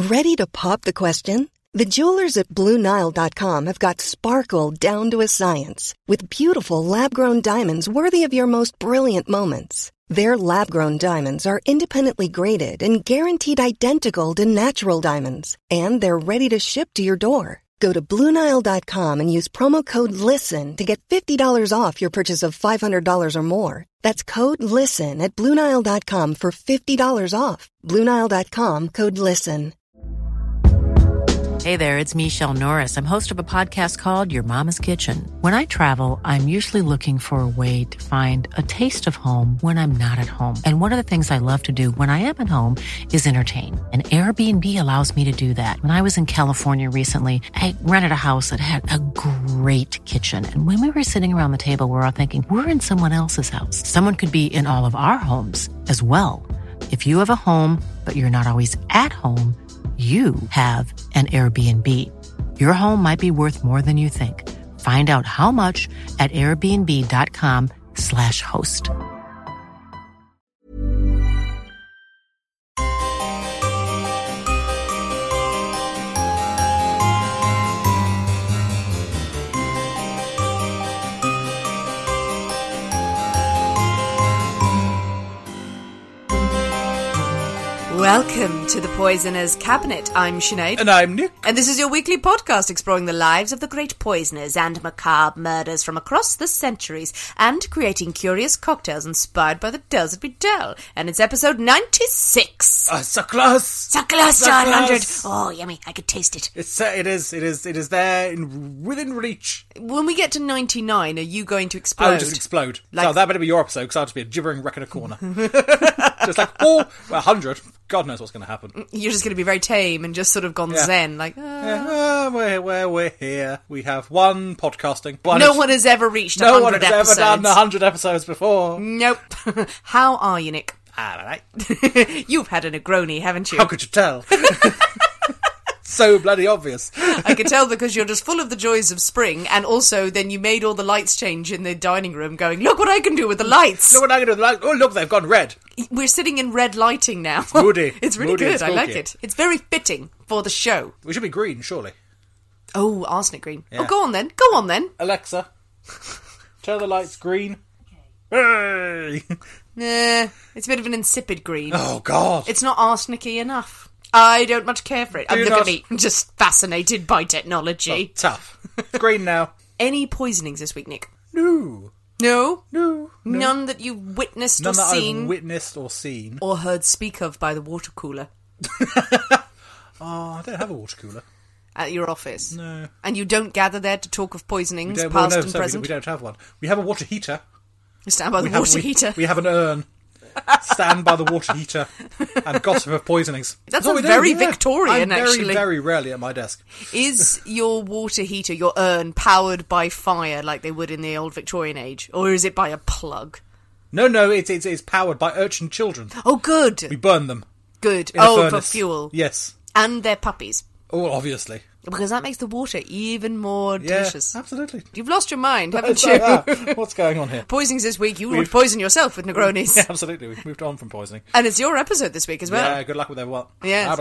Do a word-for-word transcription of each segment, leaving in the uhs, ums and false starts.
Ready to pop the question? The jewelers at Blue Nile dot com have got sparkle down to a science with beautiful lab-grown diamonds worthy of your most brilliant moments. Their lab-grown diamonds are independently graded and guaranteed identical to natural diamonds, and they're ready to ship to your door. Go to Blue Nile dot com and use promo code LISTEN to get fifty dollars off your purchase of five hundred dollars or more. That's code LISTEN at Blue Nile dot com for fifty dollars off. Blue Nile dot com, code LISTEN. Hey there, it's Michelle Norris. I'm host of a podcast called Your Mama's Kitchen. When I travel, I'm usually looking for a way to find a taste of home when I'm not at home. And one of the things I love to do when I am at home is entertain. And Airbnb allows me to do that. When I was in California recently, I rented a house that had a great kitchen. And when we were sitting around the table, we were all thinking, we're in someone else's house. Someone could be in all of our homes as well. If you have a home, but you're not always at home, you have an Airbnb. Your home might be worth more than you think. Find out how much at airbnb.com slash host. Welcome to the Poisoner's Cabinet. I'm Sinead. And I'm Nick. And this is your weekly podcast exploring the lives of the great poisoners and macabre murders from across the centuries and creating curious cocktails inspired by the tales that we tell. And it's episode ninety-six. Uh, so close. So close to one hundred. Oh, yummy. I could taste it. It's, uh, it is, it is, it is there in, within reach. When we get to ninety-nine, are you going to explode? I'll just explode. Like... So that better be your episode, because I'll just be a gibbering wreck in a corner. Just like, oh, well, one hundred. God knows what's going to happen. You're just going to be very tame and just sort of gone yeah. zen, like, ah. Yeah, uh, we're, we're, we're here. We have one podcasting. One no one has ever reached no one hundred episodes. No one has episode. ever done one hundred episodes before. Nope. How are you, Nick? All right. You've had a Negroni, haven't you? How could you tell? So bloody obvious. I can tell because you're just full of the joys of spring, and also then you made all the lights change in the dining room going, look what I can do with the lights. Look what I can do with the lights. Oh, look, they've gone red. We're sitting in red lighting now. It's moody. It's really moody good. I like it. It's very fitting for the show. We should be green, surely. Oh, arsenic green. Yeah. Oh, go on then. Go on then. Alexa, turn the lights green. Hey! Nah, it's a bit of an insipid green. Oh, God. It's not arsenic-y enough. I don't much care for it. Do I'm look not... at me, just fascinated by technology. Oh, tough. It's green now. Any poisonings this week, Nick? No. No? No. no. None that you've witnessed None or that seen? I've witnessed or seen. Or heard speak of by the water cooler? Oh, I don't have a water cooler. At your office? No. And you don't gather there to talk of poisonings, past well, no, and so present? We, we don't have one. We have a water heater. You stand by the we have, water we, heater? We have an urn. Stand by the water heater and gossip of poisonings. That sounds very do, yeah. Victorian, I'm very, actually. very rarely at my desk. Is your water heater, your urn, powered by fire like they would in the old Victorian age? Or is it by a plug? No, no, it's, it's, it's powered by urchin children. Oh, good. We burn them. Good. In a oh, furnace. for fuel. Yes. And their puppies. Oh, obviously. Because that makes the water even more yeah, delicious. Absolutely. You've lost your mind, haven't you? Yeah. What's going on here? Poisonings this week. You We've... would poison yourself with Negronis. Yeah, absolutely. We've moved on from poisoning. And it's your episode this week as well. Yeah, good luck with everyone. Yes.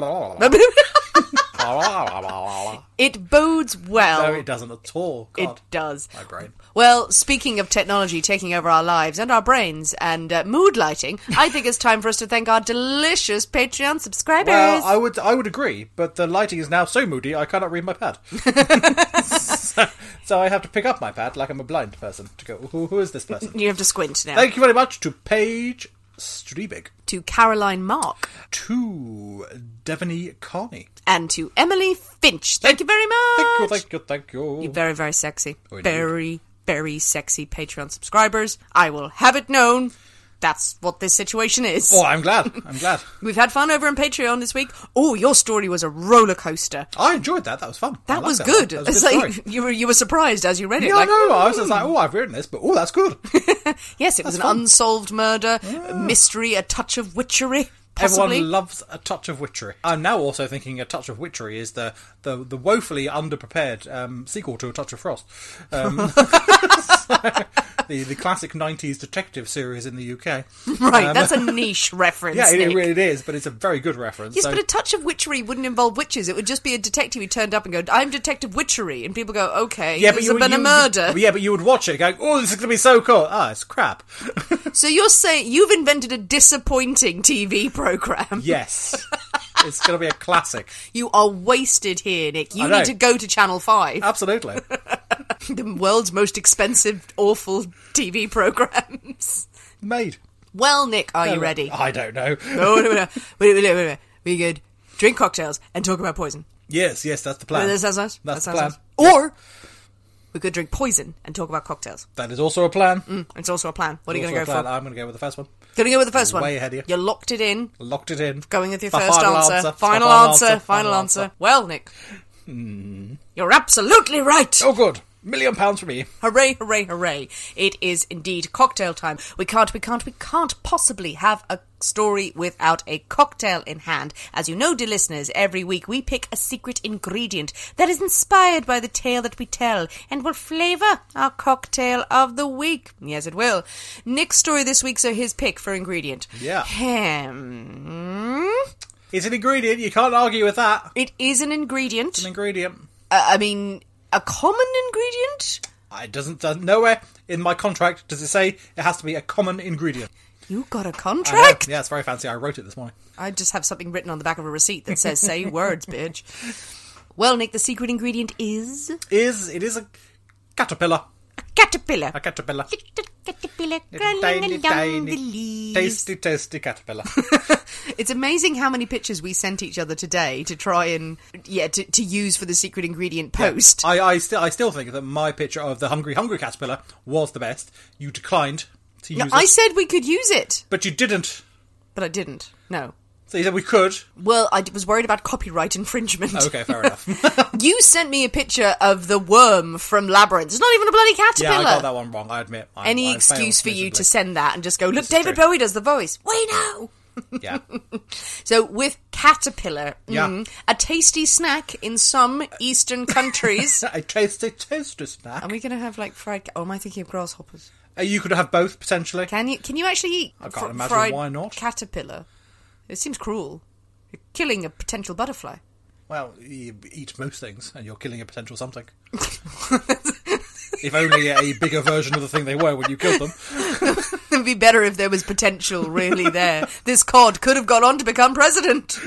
Yeah. It bodes well. No, it doesn't at all. God. It does. My brain. Well, speaking of technology taking over our lives and our brains and uh, mood lighting, I think it's time for us to thank our delicious Patreon subscribers. Well, I would I would agree, but the lighting is now so moody I cannot read my pad. so, so I have to pick up my pad like I'm a blind person to go, who, who is this person? You have to squint now. Thank you very much to Paige Strebig. To Caroline Mark. To Devaney Carney. And to Emily Finch. Thank, thank you very much. Thank you, thank you, thank you. You're very, very sexy. Oh, very, very sexy Patreon subscribers. I will have it known. That's what this situation is. Oh, I'm glad. I'm glad. We've had fun over on Patreon this week. Oh, your story was a roller coaster. I enjoyed that. That was fun. That was that. good. That was it's good like story. you were you were surprised as you read it. Yeah, like, no, I was just like, oh, I've written this, but oh, that's good. Yes, it was that's an fun. unsolved murder, yeah. a mystery, a touch of witchery. Possibly. Everyone loves a touch of witchery. I'm now also thinking a touch of witchery is the the, the woefully underprepared um, sequel to A Touch of Frost. Um, the the classic nineties detective series in the U K. Right, Um, that's a niche reference, Yeah, it, Nick. it really is, but it's a very good reference. Yes, so- but a touch of witchery wouldn't involve witches. It would just be a detective who turned up and go, I'm Detective Witchery. And people go, okay, yeah, but there's you, been you, a murder. You, yeah, but you would watch it going, oh, this is going to be so cool. Ah, it's crap. So you're saying you've invented a disappointing T V programme. Yes. It's going to be a classic. You are wasted here, Nick. You I know. need to go to Channel five. Absolutely. The world's most expensive, awful T V programmes. Made. Well, Nick, are you No, ready? I don't know. No, no, no. Wait, wait, wait, wait, wait. We could drink cocktails and talk about poison. Yes, yes, that's the plan. That sounds nice. That's that the sounds plan. nice. Or we could drink poison and talk about cocktails. That is also a plan. Mm, it's also a plan. What are you Also going a to go plan. for? I'm going to go with the first one. Going to go with the first one. Way ahead of you. You locked it in. Locked it in. Going with your The first final answer. answer. Final The answer. Final answer. Well, Nick. You're absolutely right. Oh, good. Million pounds for me. Hooray, hooray, hooray. It is indeed cocktail time. We can't, we can't, we can't possibly have a story without a cocktail in hand. As you know, dear listeners, every week we pick a secret ingredient that is inspired by the tale that we tell and will flavour our cocktail of the week. Yes, it will. Nick's story this week, so his pick for ingredient. Yeah. Hmm. It's an ingredient. You can't argue with that. It is an ingredient. It's an ingredient. Uh, I mean, a common ingredient? It doesn't, doesn't. Nowhere in my contract does it say it has to be a common ingredient. You got a I know. contract? Yeah, it's very fancy. I wrote it this morning. I just have something written on the back of a receipt that says, say words, bitch. Well, Nick, the secret ingredient is... Is it is a caterpillar? A caterpillar. A caterpillar. Little caterpillar A crawling tiny, down tiny, the leaves. tasty, tasty caterpillar. It's amazing how many pictures we sent each other today to try and, yeah, to, to use for the secret ingredient post. I, I still, I still think that my picture of the hungry, hungry caterpillar was the best. You declined to use No, it, I said we could use it, but you didn't. but I didn't. No. So you said we could. Well, I d- was worried about copyright infringement. Okay, fair enough. You sent me a picture of the worm from Labyrinth. It's not even a bloody caterpillar. Yeah, I got that one wrong. I admit. I, Any I excuse for failed you to miserably. send that and just go, look, This is David true. Bowie does the voice. We know. Yeah. So with caterpillar, Yeah. mm, a tasty snack in some eastern countries. A tasty toaster snack. Are we going to have like fried? Ca- oh, am I thinking of grasshoppers? Uh, you could have both potentially. Can you? Can you actually eat I can't fr- imagine fried why not. caterpillar? It seems cruel. You're killing a potential butterfly. Well, you eat most things, and you're killing a potential something. If only a bigger version of the thing they were when you killed them. It'd be better if there was potential really there. This cod could have gone on to become president.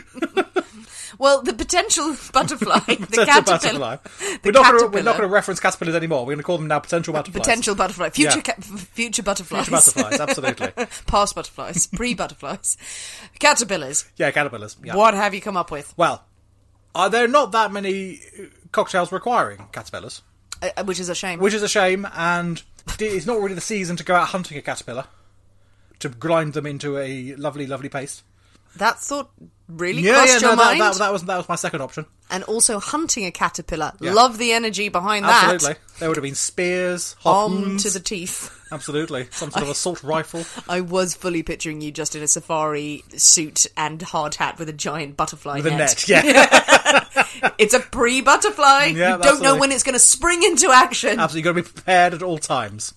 Well, the potential butterfly, the Potential caterpillar, butterfly. the We're not gonna- caterpillar, We're not going to reference caterpillars anymore. We're going to call them now potential butterflies. potential butterfly, future Yeah. ca- future butterflies, Future butterflies, absolutely. past butterflies, pre-butterflies, caterpillars. Yeah, caterpillars. Yeah. What have you come up with? Well, are there not that many cocktails requiring caterpillars? Uh, which is a shame. Which is a shame, and it's not really the season to go out hunting a caterpillar, to grind them into a lovely, lovely paste. That thought really Yeah, crossed yeah, your no, that, mind. that, that was that was my second option. And also hunting a caterpillar. Yeah. Love the energy behind Absolutely, that. there would have been spears, Arm harpoons, to the teeth. absolutely, some sort of assault rifle. I was fully picturing you just in a safari suit and hard hat with a giant butterfly With a net. net, yeah. It's a pre-butterfly. Yeah, you don't know absolutely. when it's going to spring into action. Absolutely, you've got to be prepared at all times.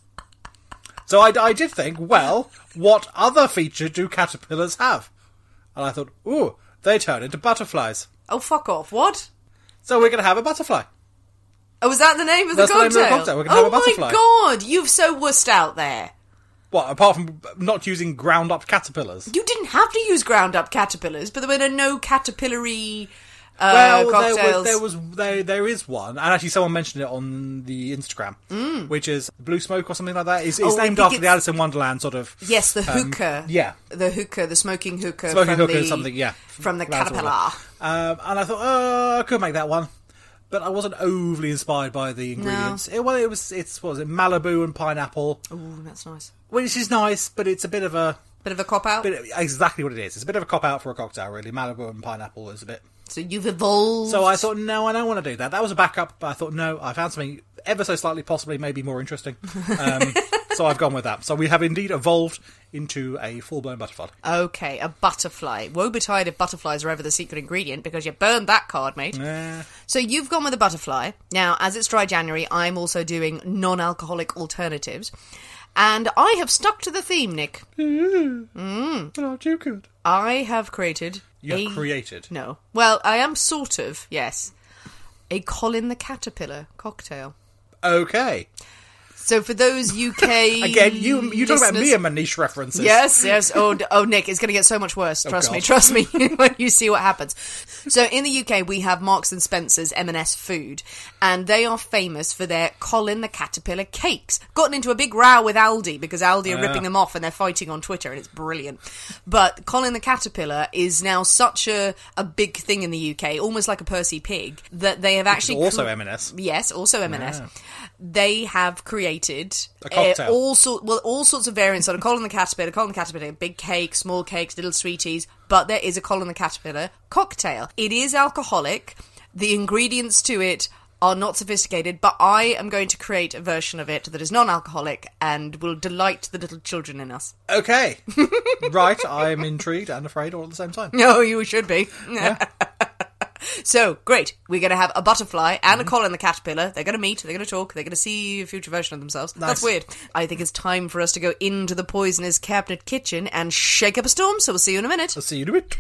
So I, I did think, well, what other feature do caterpillars have? And I thought, ooh, they turn into butterflies. Oh, fuck off. What? So we're going to have a butterfly. Oh, was that the name of That's the the name of the cocktail? cocktail. We're gonna oh have a butterfly. my god, you've so wussed out there. What, apart from not using ground-up caterpillars? You didn't have to use ground-up caterpillars, but there were no caterpillary uh, Well, cocktails. there was, there was there there is one, and actually someone mentioned it on the Instagram, Mm. which is Blue Smoke or something like that. It's, it's Oh, I named think after the it's- Alice in Wonderland sort of. Yes, the um, hookah. yeah, The hookah, the smoking hookah. smoking from hookah the, or something. Yeah, From the Alice in caterpillar. Wonderland. Um, and I thought, oh, I could make that one, but I wasn't overly inspired by the ingredients. It, well, it was it's what was it Malibu and pineapple, Ooh, that's nice. which is nice, but it's a bit of a Bit of a cop-out. bit exactly what it is. It's a bit of a cop out for a cocktail, really. Malibu and pineapple is a bit. So you've evolved. So I thought, no, I don't want to do that. That was a backup, but I thought, no, I found something ever so slightly, possibly, maybe more interesting. Um, So I've gone with that. So we have indeed evolved into a full-blown butterfly. Okay, a butterfly. Woe betide if butterflies are ever the secret ingredient, because you burned that card, mate. Eh. So you've gone with a butterfly. Now, as it's dry January, I'm also doing non-alcoholic alternatives. And I have stuck to the theme, Nick. Mm. Mm. Oh, too good. I have created... You have a... created? No. Well, I am sort of, yes. A Colin the Caterpillar cocktail. Okay. So for those U K Again, you you talk about listeners- me and my niche references. Yes, yes. Oh, d- oh, Nick, it's going to get so much worse. Trust God. me, trust me, when you see what happens. So in the U K, we have Marks and Spencer's M and S Food, and they are famous for their Colin the Caterpillar cakes. Gotten into a big row with Aldi, because Aldi are Yeah. ripping them off and they're fighting on Twitter, and it's brilliant. But Colin the Caterpillar is now such a, a big thing in the U K, almost like a Percy Pig, that they have actually... also cre- M and S. Yes, also M and S. Yeah. They have created A cocktail. Uh, all sort, well, all sorts of variants. Sort of Colin the Caterpillar, Colin the Caterpillar, big cake, small cakes, little sweeties. But there is a Colin the Caterpillar cocktail. It is alcoholic. The ingredients to it are not sophisticated, but I am going to create a version of it that is non-alcoholic and will delight the little children in us. Okay. Right, I'm intrigued and afraid all at the same time. No, you should be. Yeah. So, great. We're going to have a butterfly and a Colin the Caterpillar. They're going to meet, they're going to talk, they're going to see a future version of themselves. Nice. That's weird. I think it's time for us to go into the Poisoner's Cabinet kitchen and shake up a storm, so we'll see you in a minute. I'll see you in a bit.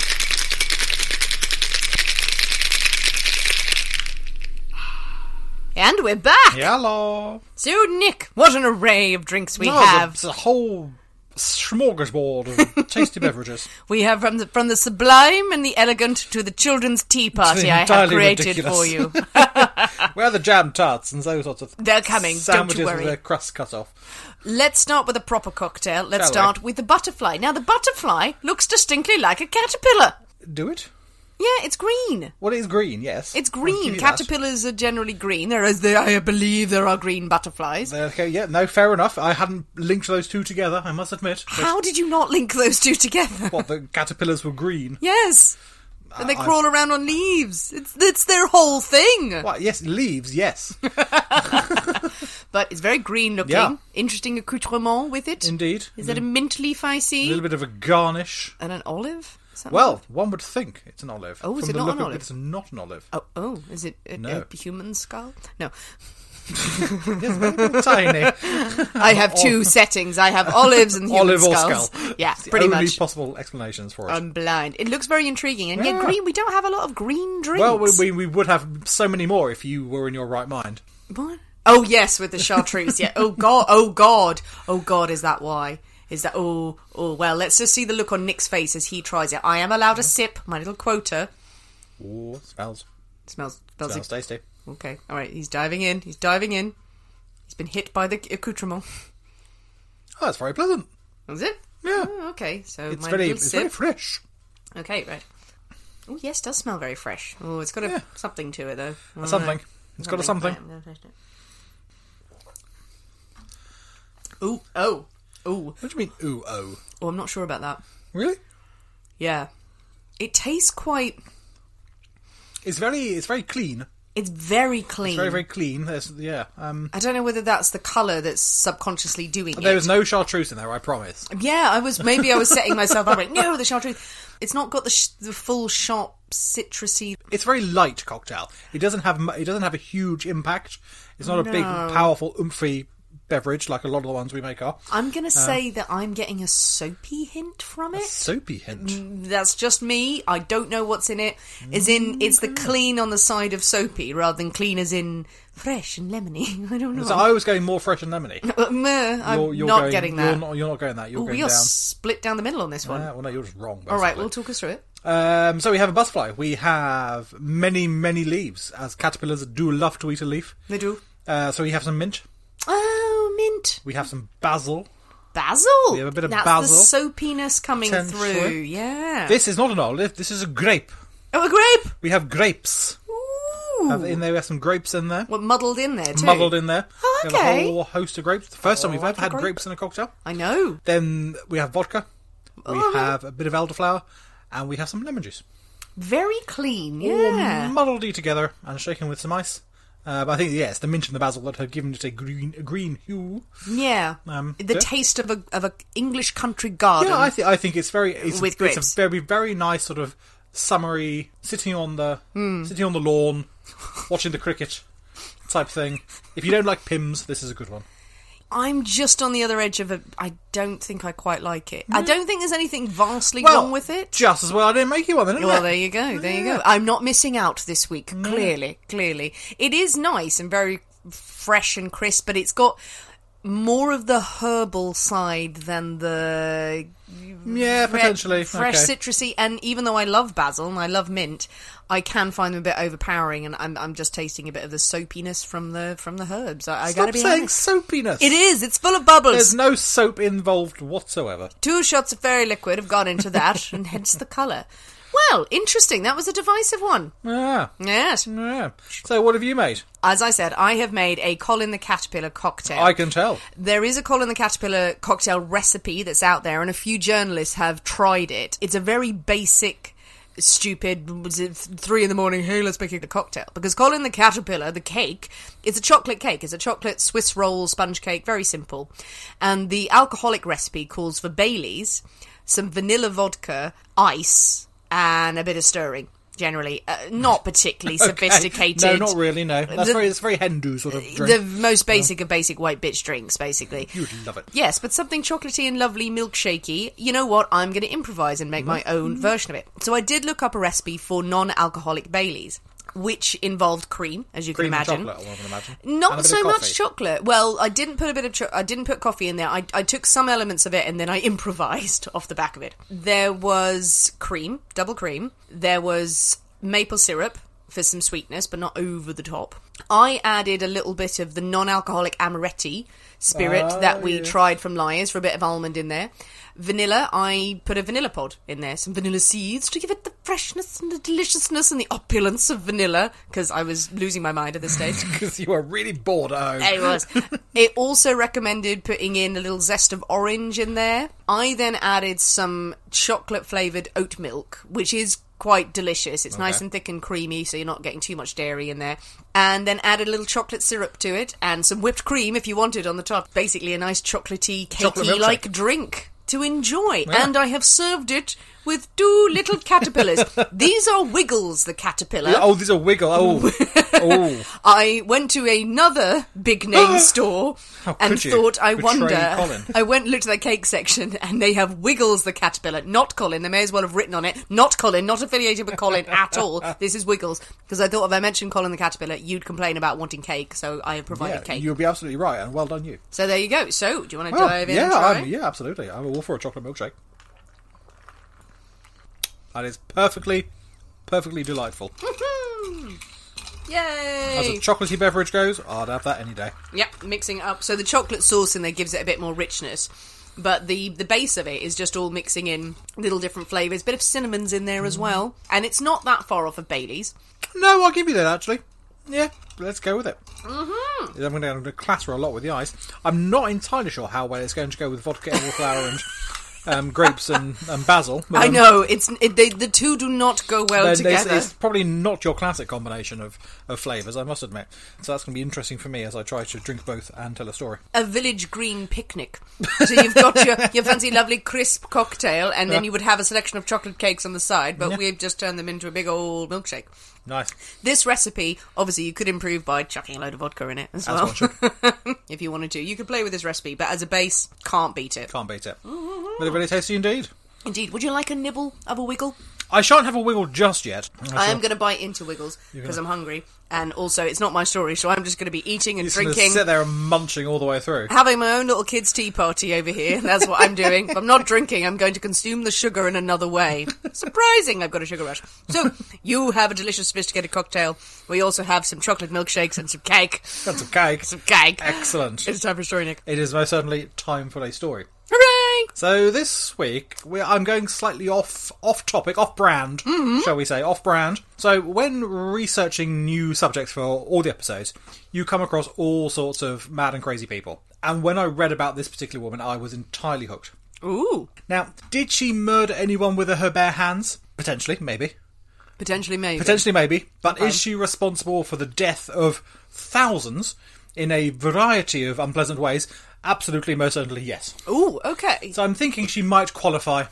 And we're back! Hello. So, Nick, what an array of drinks we no, have. It's a whole smorgasbord of tasty beverages. We have from the from the sublime and the elegant to the children's tea party I have entirely created ridiculous. for you. Where are the jam tarts and those sorts of They're coming, sandwiches don't you worry. with their crust cut off? Let's start with a proper cocktail. Let's Shall we? start with the butterfly. Now, the butterfly looks distinctly like a caterpillar. Do it? Yeah, it's green. Well, it is green, yes. It's I'll give green. you that. Caterpillars are generally green. There is, there, I believe there are green butterflies. Okay, yeah, no, fair enough. I hadn't linked those two together, I must admit. But- How did you not link those two together? What, the caterpillars were green? Yes. And they I- crawl around on leaves. It's it's their whole thing. What, yes, leaves, yes. But it's very green looking. Yeah. Interesting accoutrement with it. Indeed. Is that a mint leaf I A see? little bit of a garnish. And an olive? Is that Well, one would think it's an olive. Oh, is From it the not look an of olive? It, it's not an olive. Oh, oh, is it a, No. a human skull? No. Yes, very tiny. I have two settings. I have olives and human Olive or skulls. skull. Yeah, It's the pretty only much. possible explanations for it. I'm blind. It looks very intriguing. And yet Yeah. green, we don't have a lot of green drinks. well, we, we, we would have so many more if you were in your right mind. What? Oh, yes, with the chartreuse. Yeah. Oh, God. Oh, God. Oh, God, is that why? Is that... Oh, oh, well, let's just see the look on Nick's face as he tries it. I am allowed a sip, my little quota. Ooh, smells. Smells... Smells... Smells tasty. Okay, all right, he's diving in. He's diving in. He's been hit by the accoutrement. Oh, that's very pleasant. Was it? Yeah. Oh, okay, so It's my very, little it's sip. very fresh. Okay, right. Oh, yes, it does smell very fresh. Oh, it's got a Yeah. something to it, though. A something. It's got a something. Ooh, oh, ooh. What do you mean, ooh, oh? Oh, I'm not sure about that. Really? Yeah. It tastes quite... It's very, it's very clean. It's very clean. It's very, very clean. There's, yeah. Um, I don't know whether that's the colour that's subconsciously doing it. there is no chartreuse in there, I promise. Yeah, I was maybe I was setting myself up like, no, the chartreuse. It's not got the sh- the full sharp citrusy. It's a very light cocktail. It doesn't have, mu- it doesn't have a huge impact. It's not a big, No. powerful, oomphy beverage like a lot of the ones we make are. I'm going to say that I'm getting a soapy hint from it. Soapy hint. That's just me. I don't know what's in it. As in, it's the clean on the side of soapy rather than clean as in fresh and lemony. I don't know. So I was going more fresh and lemony. Uh, meh, I'm You're, you're not going, getting You're that. not, you're not going that. You're Ooh, going we are down. split down the middle on this one. Uh, well, no, you're just wrong. Basically. All right, we'll talk us through it. Um, so we have a butterfly. We have many, many leaves, as caterpillars do love to eat a leaf. They do. Uh, so we have some mint. Oh, mint. We have some basil. Basil. We have a bit of That's basil. the soapiness coming Potentially. through. Yeah. This is not an olive. This is a grape. Oh, a grape. We have grapes. Ooh. Have in there, we have some grapes in there. What, muddled in there too? Muddled in there. Oh, We okay. have a whole host of grapes. The first time Oh, we've I ever like had a grape. grapes in a cocktail. I know. Then we have vodka. We Oh. have a bit of elderflower. And we have some lemon juice. Very clean. All Yeah. muddled together and shaken with some ice. Uh, but I think, yes, the mint and the basil that have given it a green a green hue. Yeah. Um, the yeah. taste of a of a English country garden. Yeah, I, th- I think it's very... It's, With it's grapes. a very, very nice sort of summery, sitting on the Mm. sitting on the lawn, watching the cricket type thing. If you don't like Pimm's, this is a good one. I'm just on the other edge of it. I don't think I quite like it. I don't think there's anything vastly Well, wrong with it. Just as well I didn't make you one then, isn't Well, it? there you go. There you Yeah. go. I'm not missing out this week. Clearly, clearly. It is nice and very fresh and crisp, but it's got more of the herbal side than the Yeah, fre- potentially. fresh Okay. citrusy. And even though I love basil and I love mint, I can find them a bit overpowering, and I'm I'm just tasting a bit of the soapiness from the from the herbs. I, I Stop gotta be saying honest. soapiness. It is. It's full of bubbles. There's no soap involved whatsoever. Two shots of fairy liquid have gone into that, and hence the colour. Well, interesting. That was a divisive one. Yeah. Yes. Yeah. So what have you made? As I said, I have made a Colin the Caterpillar cocktail. I can tell. There is a Colin the Caterpillar cocktail recipe that's out there, and a few journalists have tried it. It's a very basic, stupid, was it three in the morning, hey, let's make a cocktail. Because Colin the Caterpillar, the cake, it's a chocolate cake. It's a chocolate Swiss roll sponge cake, very simple. And the alcoholic recipe calls for Baileys, some vanilla vodka, ice, and a bit of stirring. Generally, uh, not particularly Okay. sophisticated. No, not really, no. That's The- very, it's very Hindu sort of drink. The most basic of basic white bitch drinks, basically. You'd love it. Yes, but something chocolatey and lovely, milkshakey. You know what? I'm going to improvise and make my own version of it. So I did look up a recipe for non-alcoholic Baileys, which involved cream, as you Cream can and imagine. chocolate, I can imagine. Not And a bit so of much coffee. chocolate. Well, I didn't put a bit of cho- I didn't put coffee in there. I, I took some elements of it and then I improvised off the back of it. There was cream, double cream. There was maple syrup for some sweetness, but not over the top. I added a little bit of the non-alcoholic amaretti spirit Ah, that we yeah. tried from Liars for a bit of almond in there. Vanilla, I put a vanilla pod in there, some vanilla seeds to give it the freshness and the deliciousness and the opulence of vanilla, because I was losing my mind at this stage. Because you were really bored at home. It was. It also recommended putting in a little zest of orange in there. I then added some chocolate-flavoured oat milk, which is quite delicious. It's nice Okay. and thick and creamy, so you're not getting too much dairy in there. And then added a little chocolate syrup to it, and some whipped cream if you wanted on the top. Basically a nice chocolatey, Chocolate cakey-like milkshake. drink to enjoy. Yeah. And I have served it with two little caterpillars. These are Wiggles, the caterpillar. Oh, there's a wiggle. Oh. oh. I went to another big name store How and could you thought, I betray wonder. Colin? I went and looked at the cake section, and they have Wiggles the caterpillar, not Colin. They may as well have written on it, not Colin, not affiliated with Colin at all. This is Wiggles, because I thought if I mentioned Colin the caterpillar, you'd complain about wanting cake, so I have provided Yeah, cake. you'll be absolutely right, and well done you. So there you go. So, do you want to Well, dive in yeah, and try? I'm, yeah, absolutely. I'm all for a chocolate milkshake. That is perfectly, perfectly delightful. Yay! As a chocolatey beverage goes, I'd have that any day. Yep, mixing it up. So the chocolate sauce in there gives it a bit more richness. But the, the base of it is just all mixing in little different flavours. Bit of cinnamon's in there as well. And it's not that far off of Baileys. No, I'll give you that, actually. Yeah, let's go with it. Mm-hmm. I'm going to clatter a lot with the ice. I'm not entirely sure how well it's going to go with vodka, elderflower, and um, grapes and, and basil. But, I um, know, it's it, they, the two do not go well then it's, together. it's probably not your classic combination of, of flavours, I must admit. So that's going to be interesting for me as I try to drink both and tell a story. A village green picnic. So you've got your, your fancy lovely crisp cocktail, and then Yeah. you would have a selection of chocolate cakes on the side, but Yeah. we've just turned them into a big old milkshake. Nice. This recipe, obviously, you could improve by chucking a load of vodka in it as, As well. one should. If you wanted to. You could play with this recipe, but as a base, can't beat it. Can't beat it. Really, really tasty indeed. Indeed. Would you like a nibble of a wiggle? I shan't have a wiggle just yet. I am going to bite into Wiggles because I'm hungry, and also it's not my story, so I'm just going to be eating and Just gonna drinking, sit there and munching all the way through. having my own little kids' tea party over here. That's what I'm doing. If I'm not drinking, I'm going to consume the sugar in another way. Surprising, I've got a sugar rush. So you have a delicious, sophisticated cocktail. We also have some chocolate milkshakes and some cake. Got some cake. Some cake. Excellent. It's time for story, Nick. It is most certainly time for a story. Hooray! So this week, we I'm going slightly off off topic, off brand, Mm-hmm. shall we say, off brand. So when researching new subjects for all the episodes, you come across all sorts of mad and crazy people. And when I read about this particular woman, I was entirely hooked. Ooh. Now, did she murder anyone with her bare hands? Potentially, maybe. Potentially maybe. Potentially maybe. But Okay. is she responsible for the death of thousands in a variety of unpleasant ways? Absolutely, most certainly, yes. Ooh, okay. So I'm thinking she might qualify.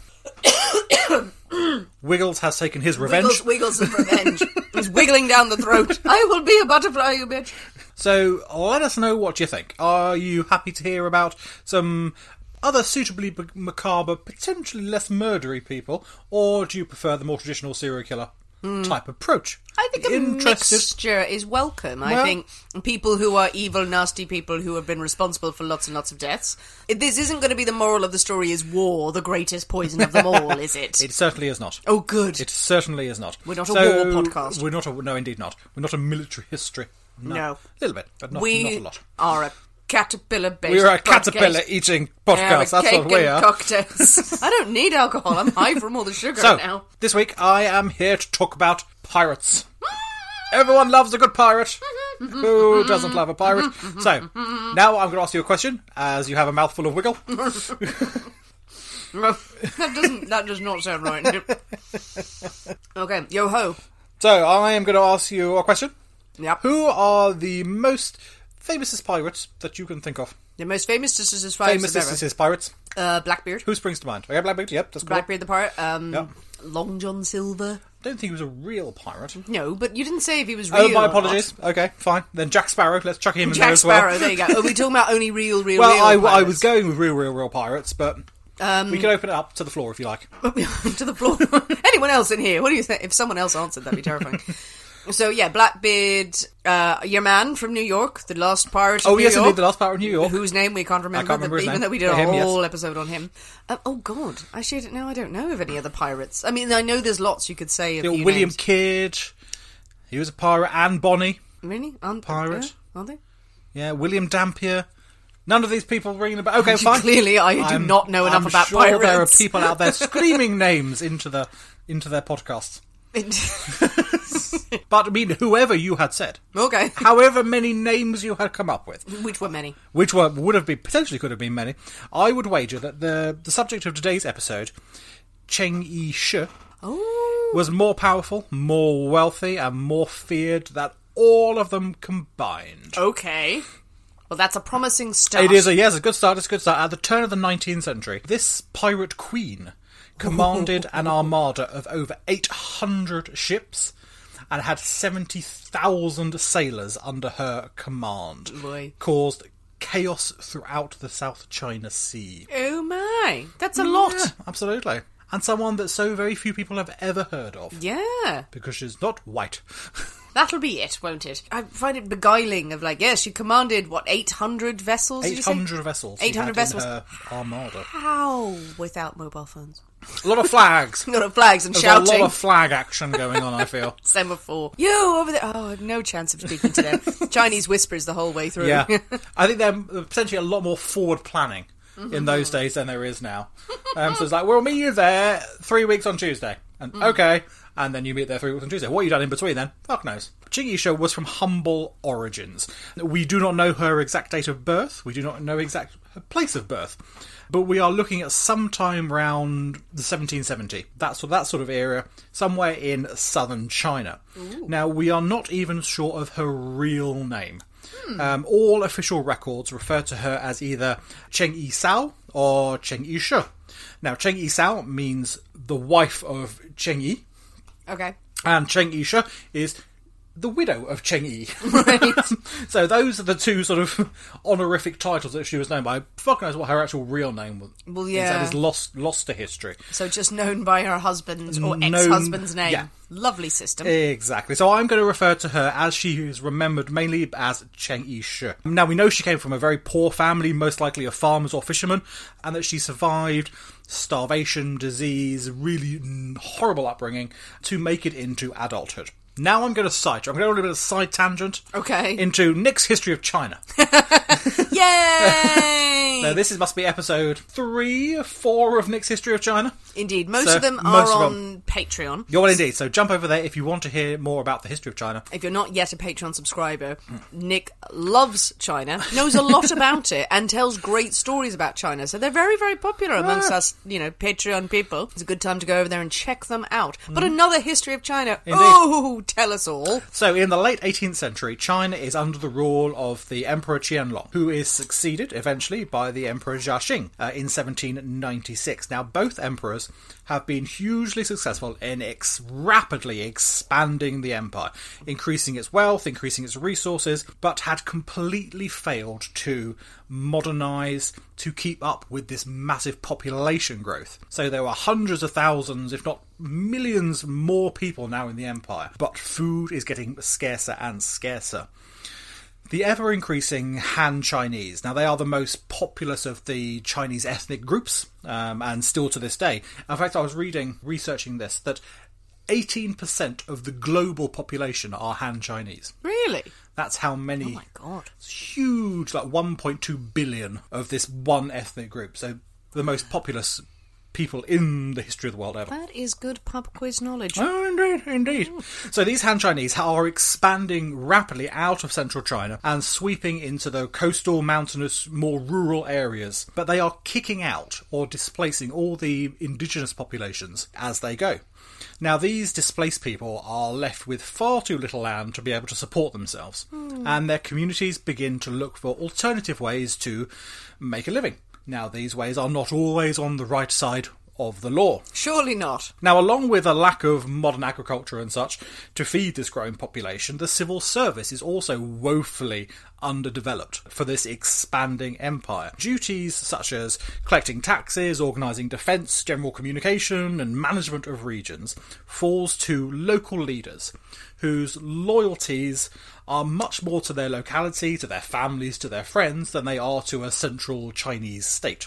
Wiggles has taken his revenge. Wiggles, Wiggles of revenge. He's wiggling down the throat. I will be a butterfly, you bitch. So let us know what you think. Are you happy to hear about some other suitably b- macabre, potentially less murdery people, or do you prefer the more traditional serial killer type approach? I think a mixture is welcome. I Well- think people who are evil, nasty people who have been responsible for lots and lots of deaths. It- This isn't going to be the moral of the story is war, the greatest poison of them all, is it? It certainly is not. Oh, good. It certainly is not. We're not a So, war podcast. We're not a, no, indeed not. We're not a military history. No. No. A little bit, but not, we not a lot. are a caterpillar-based We're a podcast. caterpillar eating Yeah, podcast. with That's cake what we and are. cocktails. I don't need alcohol. I'm high from all the sugar So, now. this week I am here to talk about pirates. Everyone loves a good pirate. Who doesn't love a pirate? So, now I'm going to ask you a question, as you have a mouthful of wiggle. that doesn't. That does not sound right. Okay, yo ho. So, I am going to ask you a question. Yep. Who are the most famousest pirates that you can think of? The most famous is as far as Famousest pirates. Uh, Blackbeard. Who springs to mind? Okay, Blackbeard, yep, that's cool. Blackbeard the pirate. Um, Yep. Long John Silver. I don't think he was a real pirate. No, but you didn't say if he was real. Oh, my or apologies. Okay, fine. Then Jack Sparrow, let's chuck him not. in there Jack as well. Sparrow. There you go. Are we talking about only real, real, Well, real I, I pirates? was going with real, real, real pirates, but Um, we can open it up to the floor if you like. to the floor. Anyone else in here? What do you think? If someone else answered, that'd be terrifying. So yeah, Blackbeard, uh, your man from New York, the last pirate. Of Oh, New yes, York, indeed, the last pirate of New York. whose name we can't remember. I can't remember that- his even name. though we did For a him, yes. whole episode on him. Uh, oh God, actually, I don't know. I don't know of any other pirates. I mean, I know there's lots you could say. Of You know, few William names. Kidd. He was a pirate. Anne Bonny. Really? Aren't, Pirate. Yeah, are they? Yeah, William Dampier. None of these people ringing about. Okay, fine. Clearly, I do I'm- not know enough I'm about sure pirates. there are people out there screaming names into the into their podcasts. But I mean, whoever you had said, Okay. however many names you had come up with, Which were many. which were would have been potentially could have been many, I would wager that the the subject of today's episode, Cheng Yi-shi, Oh. was more powerful, more wealthy, and more feared than all of them combined. Okay. Well, that's a promising start. It is a yes, a good start. It's a good start. At the turn of the nineteenth century, this pirate queen commanded an armada of over eight hundred ships and had seventy thousand sailors under her command. Boy. Caused chaos throughout the South China Sea. Oh my, that's a lot. Yeah, absolutely. And someone that so very few people have ever heard of. Yeah. Because she's not white. That'll be it, won't it? I find it beguiling of like, yeah, she commanded, what, eight hundred vessels, did you eight say? hundred vessels. she eight hundred had in vessels. her armada. How without mobile phones? A lot of flags. A lot of flags and There's shouting. a lot of flag action going on, I feel. Semaphore. You over there. Oh, I have no chance of speaking to them. Chinese whispers the whole way through. Yeah. I think they're potentially a lot more forward planning in those days than there is now. Um, so it's like, we'll meet you there three weeks on Tuesday. And okay. And then you meet there three weeks on Tuesday. What have you done in between then? Fuck knows. Cheng Yi-shi was from humble origins. We do not know her exact date of birth. We do not know exact her place of birth. But we are looking at sometime around the seventeen seventy. That's that sort of era, somewhere in southern China. Ooh. Now, we are not even sure of her real name. Hmm. Um, all official records refer to her as either Cheng Yi-sao or Cheng Yi-shi. Now, Cheng Yi-sao means the wife of Cheng Yi. Okay. And Cheng Yi-shi is the widow of Cheng Yi. Right. So those are the two sort of honorific titles that she was known by. Fuck knows what her actual real name was. Well, yeah. That is lost lost to history. So just known by her husband's or Known- ex-husband's name. yeah. Lovely system. Exactly. So I'm going to refer to her as she is remembered mainly as Cheng Yi-shi. Now, we know she came from a very poor family, most likely of farmers or fishermen, and that she survived starvation, disease, really horrible upbringing to make it into adulthood. Now I'm going to side. I'm going to go a little bit of side tangent. Okay. Into Nick's History of China. Yay! Now this is, must be episode three or four of Nick's History of China. Indeed. Most So, of them most are of on them. Patreon. Yeah, well, indeed. So jump over there if you want to hear more about the history of China. If you're not yet a Patreon subscriber, Nick loves China, knows a lot about it, and tells great stories about China. So they're very, very popular amongst Ah. us, you know, Patreon people. It's a good time to go over there and check them out. But another history of China. Indeed. Oh, tell us all. So, in the late eighteenth century, China is under the rule of the Emperor Qianlong, who is succeeded eventually by the Emperor Jiaxing uh, in seventeen ninety-six. Now, both emperors have been hugely successful in ex- rapidly expanding the empire, increasing its wealth, increasing its resources, but had completely failed to modernise, to keep up with this massive population growth. So there were hundreds of thousands, if not millions more people now in the empire, but food is getting scarcer and scarcer. The ever-increasing Han Chinese. Now, they are the most populous of the Chinese ethnic groups, um, and still to this day. In fact, I was reading, researching this, that eighteen percent of the global population are Han Chinese. Really? That's how many... Oh my God. It's huge, like one point two billion of this one ethnic group. So, the most populous people in the history of the world ever. That is good pub quiz knowledge. Oh, indeed, indeed. So these Han Chinese are expanding rapidly out of central China and sweeping into the coastal, mountainous, more rural areas. But they are kicking out or displacing all the indigenous populations as they go. Now, these displaced people are left with far too little land to be able to support themselves. Mm. And their communities begin to look for alternative ways to make a living. Now, these ways are not always on the right side of the law. Surely not. Now, along with a lack of modern agriculture and such to feed this growing population, the civil service is also woefully underdeveloped for this expanding empire. Duties such as collecting taxes, organising defence, general communication and management of regions falls to local leaders whose loyalties are much more to their locality, to their families, to their friends, than they are to a central Chinese state.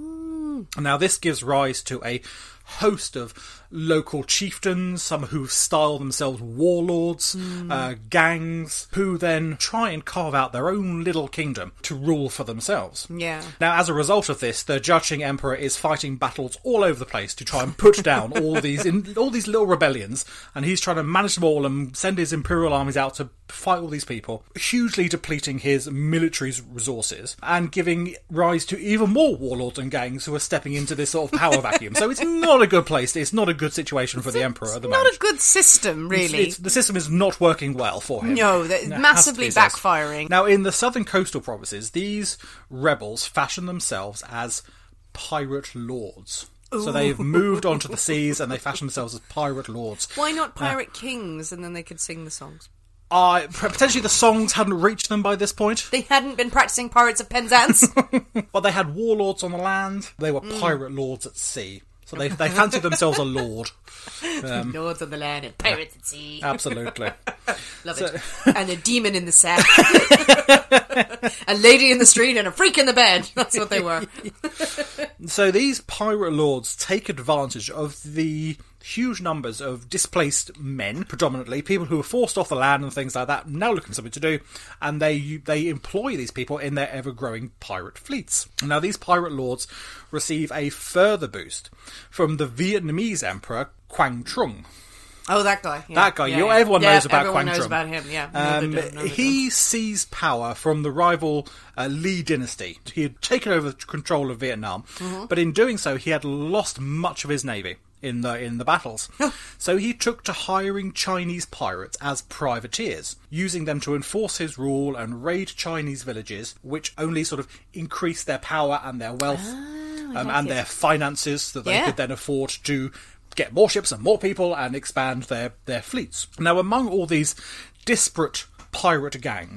Mm. Now, this gives rise to a host of local chieftains, some who style themselves warlords, mm. uh, gangs, who then try and carve out their own little kingdom to rule for themselves. Yeah. Now, as a result of this, the Jiaxing Emperor is fighting battles all over the place to try and put down all these in, all these little rebellions, and he's trying to manage them all and send his imperial armies out to fight all these people, hugely depleting his military's resources and giving rise to even more warlords and gangs who are stepping into this sort of power vacuum. So it's not a good place. It's not a good situation for it's the a, emperor at the not moment. Not a good system, really. It's, it's, the system is not working well for him. No, it's no, massively it has backfiring. Now, in the southern coastal provinces, these rebels fashion themselves as pirate lords. Ooh. So they've moved onto the seas and they fashion themselves as pirate lords. Why not pirate uh, kings, and then they could sing the songs? Uh, potentially the songs hadn't reached them by this point. They hadn't been practising Pirates of Penzance. Well, they had warlords on the land. They were mm. pirate lords at sea. So they they fancied themselves a lord. Um, Lords on the land and pirates at sea. Absolutely. Love so, it. And a demon in the sack. A lady in the street and a freak in the bed. That's what they were. So these pirate lords take advantage of the huge numbers of displaced men, predominantly, people who were forced off the land and things like that, now looking for something to do, and they they employ these people in their ever-growing pirate fleets. Now, these pirate lords receive a further boost from the Vietnamese emperor, Quang Trung. Oh, that guy. Yeah. That guy. Yeah, you know, yeah. everyone yeah, knows about everyone Quang knows Trung. about him, yeah. No, Um, they don't, no, they he don't. seized power from the rival uh, Li dynasty. He had taken over control of Vietnam, mm-hmm. but in doing so, he had lost much of his navy in the in the battles. So he took to hiring Chinese pirates as privateers, using them to enforce his rule and raid Chinese villages, which only sort of increased their power and their wealth oh, um, like and it. their finances that they Yeah. could then afford to get more ships and more people and expand their, their fleets. Now, among all these disparate pirate gangs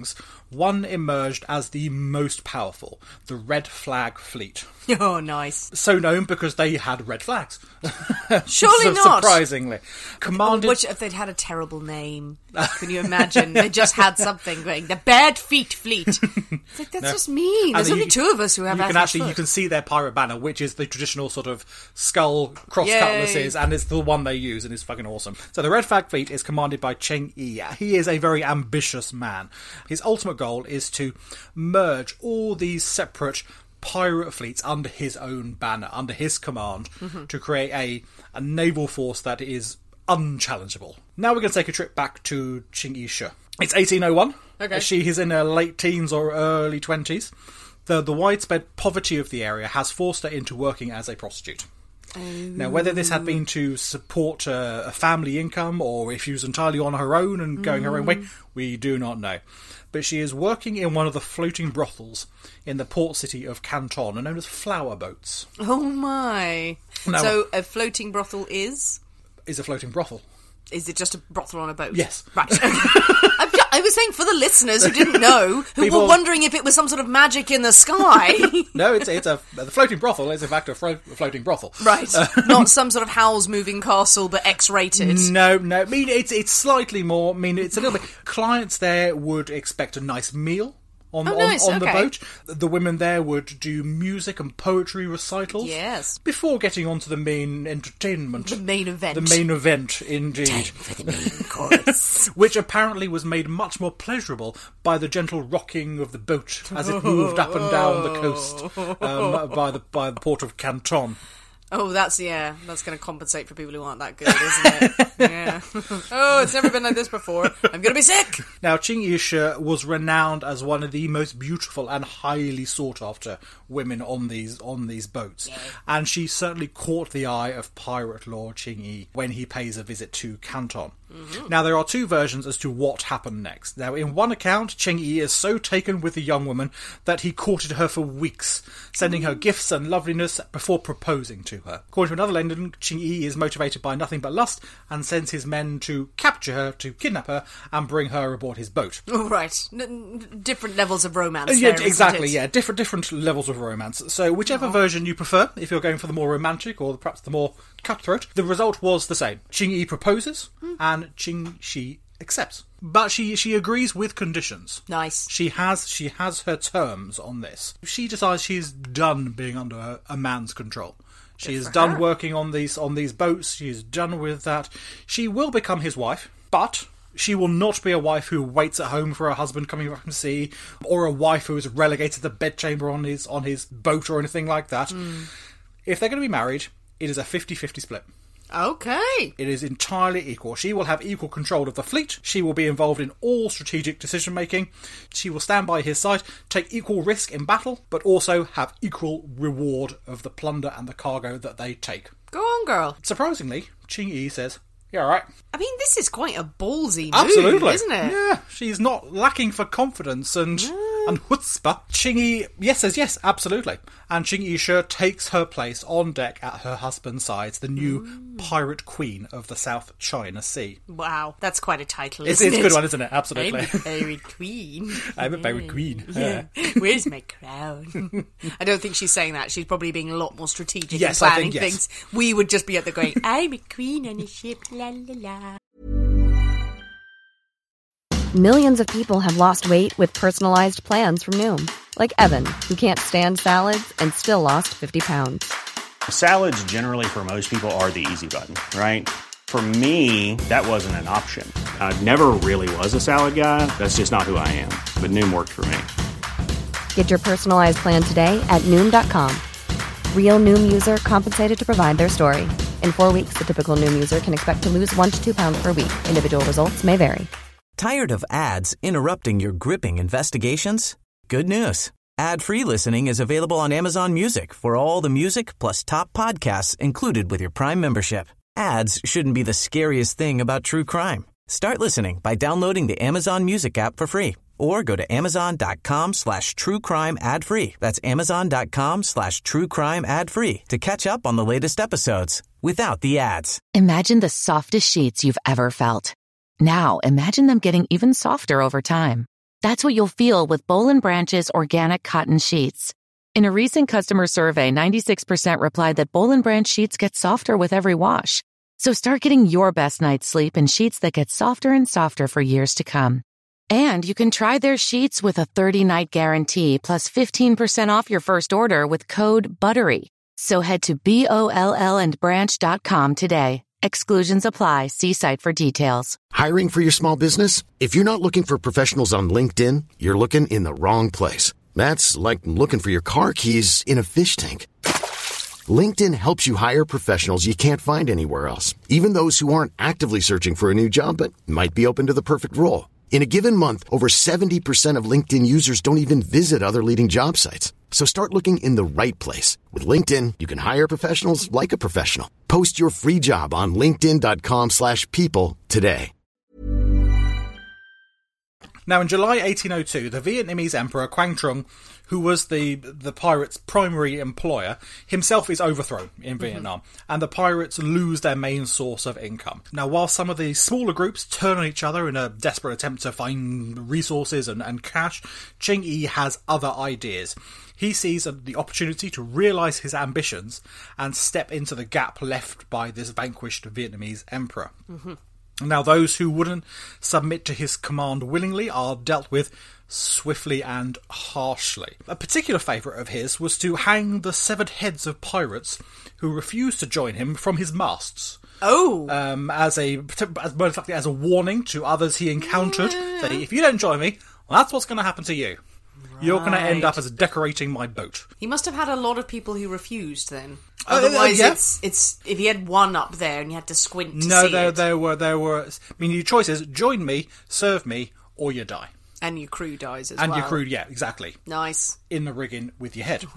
one emerged as the most powerful, the Red Flag Fleet. Oh, nice. So known because they had red flags. Surely so, not. Surprisingly. Commanded... Which, if they'd had a terrible name, can you imagine? They just had something going, the Bad Feet Fleet. It's like, that's no. just mean. There's only you, two of us who have you can actually foot. You can see their pirate banner, which is the traditional sort of skull cross cutlasses, and it's the one they use, and it's fucking awesome. So the Red Flag Fleet is commanded by Cheng Yi. He is a very ambitious man. His ultimate goal is to merge all these separate pirate fleets under his own banner, under his command, mm-hmm. to create a, a naval force that is unchallengeable. Now we're going to take a trip back to Cheng Yi Shi. It's eighteen oh one. Okay. She is in her late teens or early twenties. The, the widespread poverty of the area has forced her into working as a prostitute. Oh. Now, whether this had been to support a, a family income or if she was entirely on her own and going mm. her own way, we do not know. But she is working in one of the floating brothels in the port city of Canton, known as Flower Boats. Oh my. Now, so a floating brothel is? Is a floating brothel. Is it just a brothel on a boat? Yes. Right. I'm just, I was saying for the listeners who didn't know, who People... were wondering if it was some sort of magic in the sky. No, it's it's a the floating brothel is in fact a, flo- a floating brothel. Right. Uh, Not some sort of Howl's Moving Castle, but X-rated. No, no. I mean, it's it's slightly more. I mean, it's a little bit. Clients there would expect a nice meal. On, oh, on, nice. on okay. the boat. The women there would do music and poetry recitals. Yes. Before getting on to the main entertainment. The main event. The main event, indeed. Time for the main chorus. Which apparently was made much more pleasurable by the gentle rocking of the boat as it moved up and down the coast um, by the by the port of Canton. Oh, that's, yeah, that's going to compensate for people who aren't that good, isn't it? Yeah. Oh, it's never been like this before. I'm going to be sick! Now, Cheng Yi Shi was renowned as one of the most beautiful and highly sought-after women on these on these boats. Yeah. And she certainly caught the eye of pirate Lord Cheng Yi when he pays a visit to Canton. Mm-hmm. Now, there are two versions as to what happened next. Now, in one account, Cheng Yi is so taken with the young woman that he courted her for weeks, sending her gifts and loveliness before proposing to her. According to another legend, Cheng Yi is motivated by nothing but lust and sends his men to capture her, to kidnap her, and bring her aboard his boat. Oh, right. N- different levels of romance. Uh, yeah, there, exactly. Yeah, different different levels of romance. So, whichever oh. version you prefer, if you're going for the more romantic or perhaps the more cutthroat, the result was the same. Cheng Yi proposes, mm. and Cheng Shi accepts. But she she agrees with conditions. Nice. She has she has her terms on this. She decides she's done being under a, a man's control. She is done her. working on these on these boats. She is done with that. She will become his wife, but she will not be a wife who waits at home for her husband coming back from sea, or a wife who is relegated to the bedchamber on his on his boat or anything like that. Mm. If they're going to be married, it is a fifty-fifty split. Okay. It is entirely equal. She will have equal control of the fleet. She will be involved in all strategic decision making. She will stand by his side, take equal risk in battle, but also have equal reward of the plunder and the cargo that they take. Go on, girl. Surprisingly, Cheng Yi says, "Yeah, all right." I mean, this is quite a ballsy move, Absolutely. isn't it? Yeah, she's not lacking for confidence and... Yeah. And chutzpah. Cheng Yi, yes, says yes, absolutely. And Cheng Yi Shi takes her place on deck at her husband's side, the new mm. pirate queen of the South China Sea. Wow, that's quite a title, it's, isn't it's it? It's a good one, isn't it? Absolutely. I'm a pirate queen. I'm a pirate queen. Yeah. Where's my crown? I don't think she's saying that. She's probably being a lot more strategic yes, in planning I think, yes. things. We would just be at the going, I'm a queen on a ship, la la la. Millions of people have lost weight with personalized plans from Noom. Like Evan, who can't stand salads and still lost fifty pounds. Salads generally for most people are the easy button, right? For me, that wasn't an option. I never really was a salad guy. That's just not who I am. But Noom worked for me. Get your personalized plan today at Noom dot com. Real Noom user compensated to provide their story. In four weeks, the typical Noom user can expect to lose one to two pounds per week. Individual results may vary. Tired of ads interrupting your gripping investigations? Good news. Ad-free listening is available on Amazon Music for all the music plus top podcasts included with your Prime membership. Ads shouldn't be the scariest thing about true crime. Start listening by downloading the Amazon Music app for free or go to amazon.com slash true crime ad free. That's amazon.com slash true crime ad free to catch up on the latest episodes without the ads. Imagine the softest sheets you've ever felt. Now, imagine them getting even softer over time. That's what you'll feel with Boll and Branch's organic cotton sheets. In a recent customer survey, ninety-six percent replied that Boll and Branch sheets get softer with every wash. So start getting your best night's sleep in sheets that get softer and softer for years to come. And you can try their sheets with a thirty-night guarantee plus fifteen percent off your first order with code BUTTERY. So head to B O L L and branch dot com today. Exclusions apply. See site for details. Hiring for your small business? If you're not looking for professionals on LinkedIn, you're looking in the wrong place. That's like looking for your car keys in a fish tank. LinkedIn helps you hire professionals you can't find anywhere else, even those who aren't actively searching for a new job but might be open to the perfect role. In a given month, over seventy percent of LinkedIn users don't even visit other leading job sites. So start looking in the right place. With LinkedIn, you can hire professionals like a professional. Post your free job on linkedin dot com slash people today. Now, in July eighteen oh two, the Vietnamese Emperor Quang Trung, who was the the pirates' primary employer, himself is overthrown in mm-hmm. Vietnam, and the pirates lose their main source of income. Now, while some of the smaller groups turn on each other in a desperate attempt to find resources and, and cash, Ching Yi has other ideas. He sees the opportunity to realise his ambitions and step into the gap left by this vanquished Vietnamese emperor. Mm-hmm. Now, those who wouldn't submit to his command willingly are dealt with swiftly and harshly. A particular favourite of his was to hang the severed heads of pirates who refused to join him from his masts. Oh! Um, as a as, most likely as a warning to others he encountered, yeah. That if you don't join me, well, that's what's going to happen to you. Right. You're going to end up as decorating my boat. He must have had a lot of people who refused then. Otherwise, uh, uh, yeah. it's it's if he had one up there and you had to squint to no, see there, it. there were there were. I mean, your choices: join me, serve me, or you die. And your crew dies as and well. And your crew, yeah, exactly. Nice. In the rigging with your head.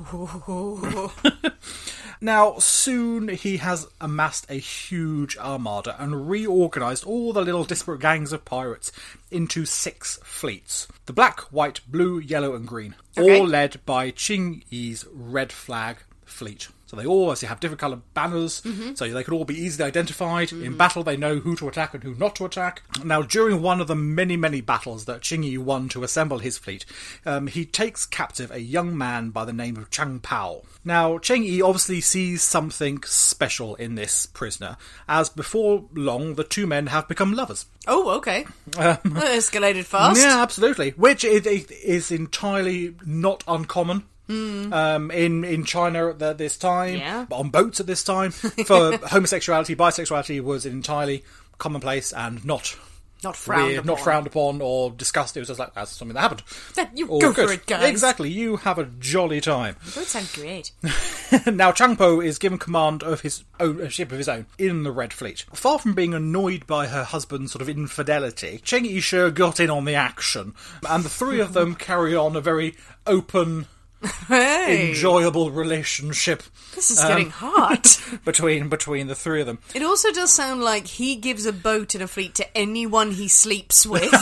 Now, soon he has amassed a huge armada and reorganised all the little disparate gangs of pirates into six fleets. The black, white, blue, yellow and green. Okay. All led by Ching Yi's red flag fleet. So they all obviously have different coloured banners, mm-hmm. so they could all be easily identified. Mm-hmm. In battle, they know who to attack and who not to attack. Now, during one of the many, many battles that Ching Yi won to assemble his fleet, um, he takes captive a young man by the name of Chang Pao. Now, Ching Yi obviously sees something special in this prisoner, as before long, the two men have become lovers. Oh, okay. Um, that escalated fast. Yeah, absolutely. Which is, is entirely not uncommon. Mm. Um, in, in China at this time, yeah. on boats at this time, for homosexuality, bisexuality was entirely commonplace and not not frowned weird, upon. not frowned upon or discussed. It was just like, that's something that happened. That you All go good. for it, guys. Exactly, you have a jolly time. The boat sounds great. Now, Chang Po is given command of his own a ship of his own in the Red Fleet. Far from being annoyed by her husband's sort of infidelity, Cheng Yi-shi got in on the action, and the three of them carry on a very open, hey. enjoyable relationship. This is um, getting hot. between between the three of them. It also does sound like he gives a boat and a fleet to anyone he sleeps with.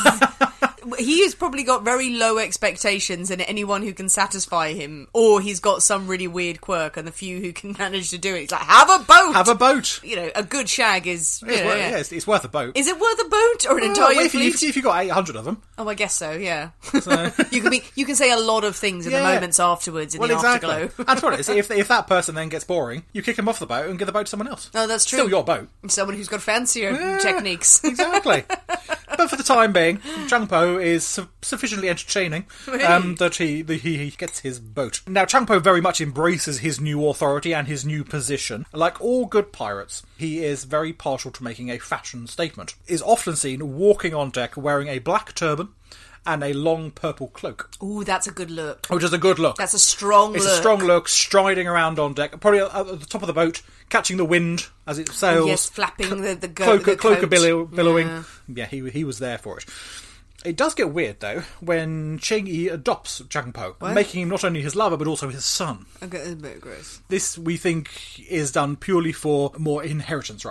He has probably got very low expectations in anyone who can satisfy him, or he's got some really weird quirk, and the few who can manage to do it, it's like, have a boat! Have a boat! You know, a good shag is... It's, know, worth, yeah. yeah, it's, it's worth a boat. Is it worth a boat, or an well, entire well, if, fleet? If, if you've got eight hundred of them. Oh, I guess so, yeah. So. you can be, you can say a lot of things in yeah. the moments afterwards, in well, the exactly. afterglow. And to be honest, if, if that person then gets boring, you kick him off the boat and give the boat to someone else. Oh, that's true. Still your boat. Someone who's got fancier yeah, techniques. Exactly. But for the time being, Chang Po is su- sufficiently entertaining um, that he, the, he he gets his boat. Now, Chang Po very much embraces his new authority and his new position. Like all good pirates, he is very partial to making a fashion statement. Is often seen walking on deck wearing a black turban and a long purple cloak. Ooh, that's a good look. Which is a good look. That's a strong it's look. It's a strong look, striding around on deck, probably at the top of the boat, catching the wind as it sails. Oh, yes, flapping the, the, go- cloak, the cloak coat. billow, billowing. Yeah, yeah he, he was there for it. It does get weird, though, when Cheng Yi adopts Chang Po, what? making him not only his lover, but also his son. Okay, a bit gross. This, we think, is done purely for more inheritance rights.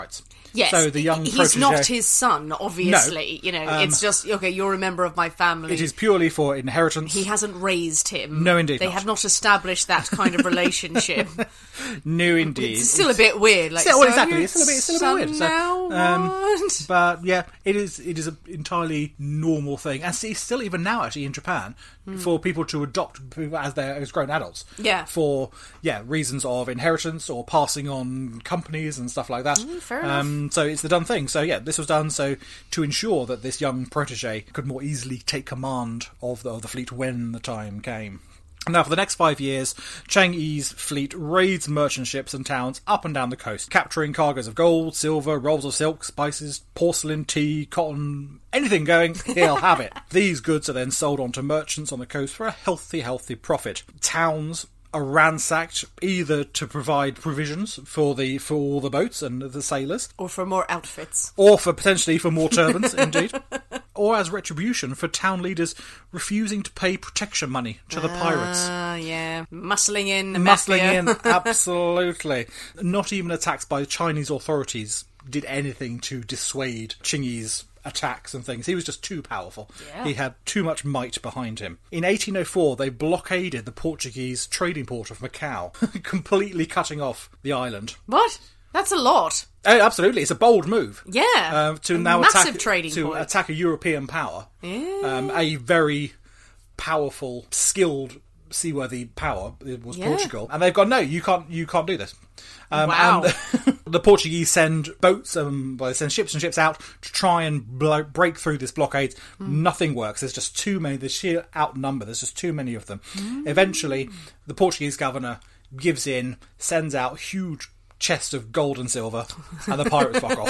Yes, So the young he's protege, not his son, obviously. No. You know, Um, it's just, okay, you're a member of my family. It is purely for inheritance. He hasn't raised him. No, indeed They not. have not established that kind of relationship. No, indeed. It's still a bit weird. Like, Still- well, so exactly. your It's still a bit, it's still a bit weird. son So, now, um, what? but yeah, it is. It is an entirely normal thing, and see, still even now, actually in Japan, for people to adopt people as they're as grown adults. Yeah. For yeah reasons of inheritance or passing on companies and stuff like that. Mm, fair um, so it's the done thing. So yeah, this was done so to ensure that this young protege could more easily take command of the, of the fleet when the time came. Now, for the next five years, Chang Yi's fleet raids merchant ships and towns up and down the coast, capturing cargoes of gold, silver, rolls of silk, spices, porcelain, tea, cotton, anything going, he'll have it. These goods are then sold on to merchants on the coast for a healthy, healthy profit. Towns are ransacked either to provide provisions for the for all the boats and the sailors, Or for more outfits. or for potentially for more turbans, indeed, or as retribution for town leaders refusing to pay protection money to the pirates. Ah, yeah. Muscling in, the Muscling mafia. in, absolutely. Not even attacks by Chinese authorities did anything to dissuade Chingy's attacks and things. He was just too powerful. Yeah. He had too much might behind him. In eighteen oh four, they blockaded the Portuguese trading port of Macau, completely cutting off the island. What? That's a lot. Oh, absolutely, it's a bold move. Yeah. Uh, to A now massive attack trading to point. attack a European power. Yeah. Um, a very powerful, skilled, seaworthy power. It was Yeah. Portugal, and they've gone, no, you can't, you can't do this. Um, Wow. And the Portuguese send boats, um, well, they send ships and ships out to try and blo- break through this blockade. Hmm. Nothing works. There's just too many. The sheer outnumber. There's just too many of them. Hmm. Eventually, the Portuguese governor gives in, sends out a huge chest of gold and silver, and the pirates fuck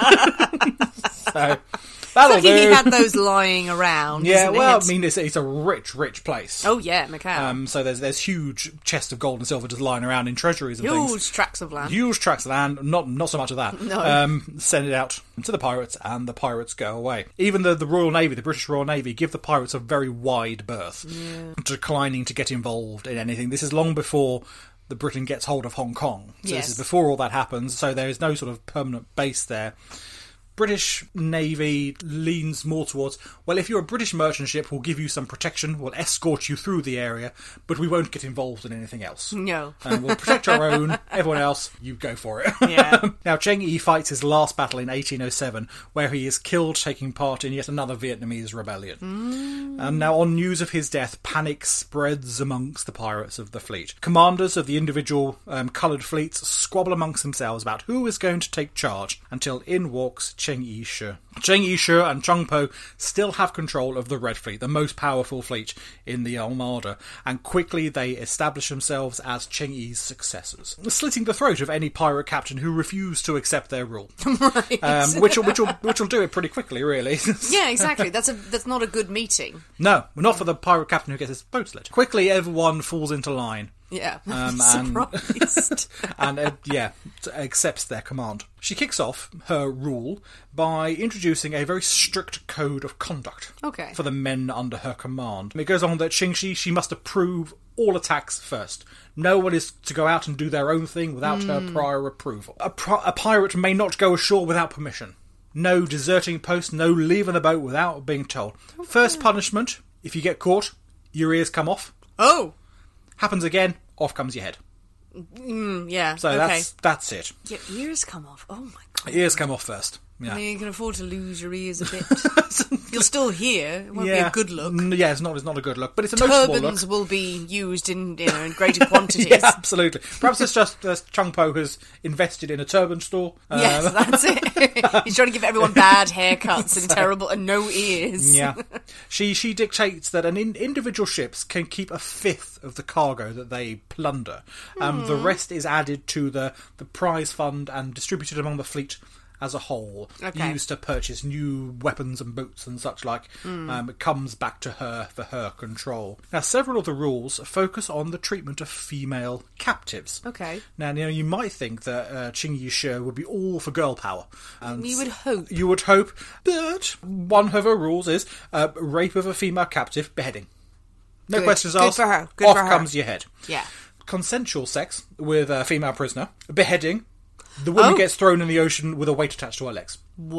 off. So that'll Lucky he do. had those lying around. Yeah, isn't well, it? I mean, it's, it's a rich, rich place. Oh, yeah, Macau. Um, so there's there's huge chests of gold and silver just lying around in treasuries and Huge things. tracts of land. Huge tracts of land, not not so much of that. No. Um, send it out to the pirates, and the pirates go away. Even the, the Royal Navy, the British Royal Navy, give the pirates a very wide berth, declining to get involved in anything. This is long before the Britain gets hold of Hong Kong. So Yes. this is before all that happens, so there is no sort of permanent base there. British Navy leans more towards, well, if you're a British merchant ship, we'll give you some protection, we'll escort you through the area, but we won't get involved in anything else. No. And we'll protect our own, everyone else, you go for it. Yeah. Now, Cheng Yi fights his last battle in eighteen oh seven, where he is killed taking part in yet another Vietnamese rebellion. Mm. And now, on news of his death, panic spreads amongst the pirates of the fleet. Commanders of the individual um, coloured fleets squabble amongst themselves about who is going to take charge, until in walks Cheng Yi Shi. Cheng Yi Shi and Chung Po still have control of the Red Fleet, the most powerful fleet in the Armada, and quickly they establish themselves as Cheng Yi's successors, slitting the throat of any pirate captain who refused to accept their rule. Right. Um, which will, which will which will do it pretty quickly, really. Yeah, exactly. That's a that's not a good meeting. No, not for the pirate captain who gets his boat slit. Quickly, everyone falls into line. Yeah. Um, and Surprised. and uh, yeah, accepts their command. She kicks off her rule by introducing a very strict code of conduct Okay. for the men under her command. It goes on that Xingxi, she must approve all attacks first. No one is to go out and do their own thing without her prior approval. A, pri- a pirate may not go ashore without permission. No deserting post, no leaving the boat without being told. First punishment, if you get caught, your ears come off. Oh. Happens again, off comes your head. Mm, yeah. So okay. that's that's it. Your ears come off. Oh my god. Ears come off first. Yeah. I mean, you can afford to lose your ears a bit. You'll still hear. It won't yeah. be a good look. N- Yeah, it's not. It's not a good look, but it's a noticeable look. Turbans will be used in you know in greater quantities. Yeah, absolutely. Perhaps it's just uh, Chung Po has invested in a turban store. Yes, Um, that's it. He's trying to give everyone bad haircuts and terrible and no ears. yeah. She she dictates that an in, individual ships can keep a fifth of the cargo that they plunder. Um, The rest is added to the, the prize fund and distributed among the fleet as a whole, Okay. used to purchase new weapons and boots and such like. Um, it comes back to her for her control. Now, several of the rules focus on the treatment of female captives. Okay. Now, you know, you might think that uh, Ching Yi Shi would be all for girl power. And You would hope. You would hope, but one of her rules is uh, rape of a female captive, beheading. No Good. questions Good asked. for her. Good Off for her. comes your head. Yeah. Consensual sex with a female prisoner, beheading, The woman Oh. gets thrown in the ocean with a weight attached to her legs.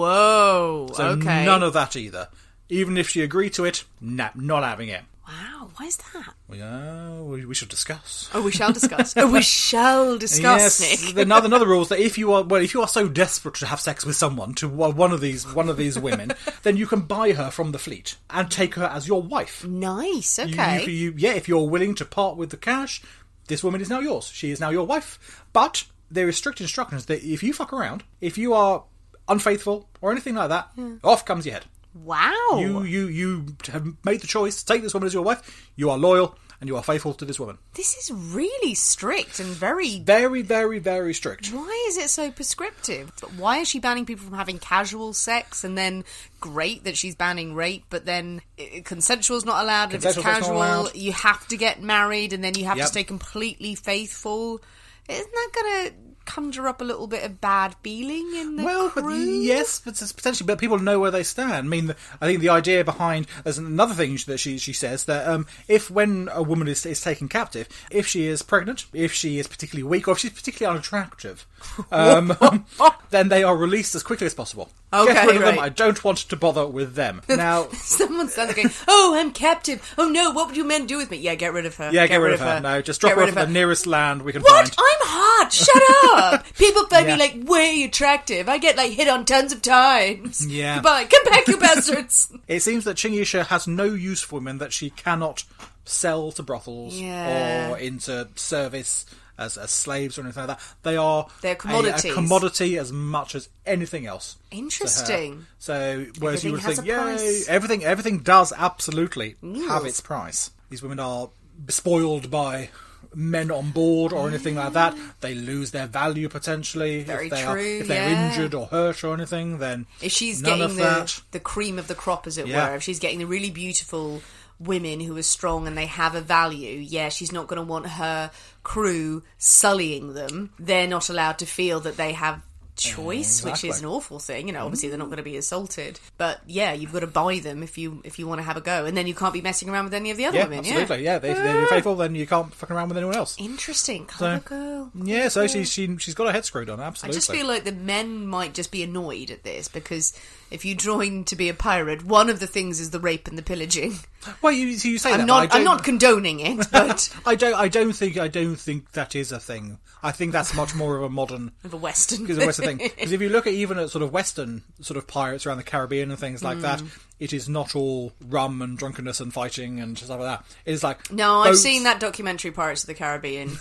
Whoa. So okay. none of that either. Even if she agreed to it, nah, not having it. Wow. Why is that? Yeah, we, we should discuss. Oh, we shall discuss. oh, we shall discuss, Yes, Nick. another another rule is that if you are well, if you are so desperate to have sex with someone, to one of these one of these women, then you can buy her from the fleet and take her as your wife. Nice. You- Okay. You, you, yeah, if you're willing to part with the cash, this woman is now yours. She is now your wife. But there is strict instructions that if you fuck around, if you are unfaithful or anything like that, off comes your head. wow. You you you have made the choice to take this woman as your wife. You are loyal and you are faithful to this woman. This is really strict and very. Very, very, very strict. Why is it so prescriptive? Why is she banning people from having casual sex? And then, great that she's banning rape, but then uh, consensual's not allowed. If it's Consensual sex's not casual, allowed. you have to get married, and then you have Yep. to stay completely faithful. Isn't that going to conjure up a little bit of bad feeling in the Well, but crew? yes, but it's potentially, but people know where they stand. I mean, the, I think the idea behind there's another thing that she she says that um, if when a woman is is taken captive, if she is pregnant, if she is particularly weak, or if she's particularly unattractive, um, then they are released as quickly as possible. Okay, Get rid of them. right. I don't want to bother with them. Now, Someone's standing there going, oh, I'm captive. Oh, no, what would you men do with me? Yeah, get rid of her. yeah, get, rid, of her. No, just drop Get her rid off of at the her. nearest land we can What? find. I'm hot. Shut up. People find Yeah. me like way attractive. I get like hit on tons of times. Yeah. Goodbye. Come back, you bastards. It seems that Ching Yisha has no use for women that she cannot sell to brothels Yeah. or into service as, as slaves or anything like that. They are They're a- commodities. A, commodity as much as anything else. to her. Interesting. So whereas Everything you would has think, a yay, price. everything everything does absolutely Yes. have its price. These women are spoiled by men on board or anything like that. They lose their value potentially. Very if they Are, true, if they're yeah. injured or hurt or anything, then If she's none getting of the, that. the cream of the crop, as it Yeah. were, if she's getting the really beautiful women who are strong and they have a value, yeah, she's not going to want her crew sullying them. They're not allowed to feel that they have choice, which is Exactly. an awful thing. You know, obviously they're not going to be assaulted, but yeah, you've got to buy them if you if you want to have a go, and then you can't be messing around with any of the other Yeah, women. absolutely. Yeah, if they're faithful, then you can't fuck around with anyone else. Interesting, clever girl. Yeah, so she, she, she's got her head screwed on, I absolutely. just feel like the men might just be annoyed at this because if you join to be a pirate, one of the things is the rape and the pillaging. Well, you, you say that, I'm but I not. I'm don't- not condoning it, but I don't. I don't think. I don't think that is a thing. I think that's much more of a modern. of a western. Because a Western thing. Because if you look at even at sort of Western sort of pirates around the Caribbean and things like that, it is not all rum and drunkenness and fighting and stuff like that. It is like No, I've boats- seen that documentary, Pirates of the Caribbean.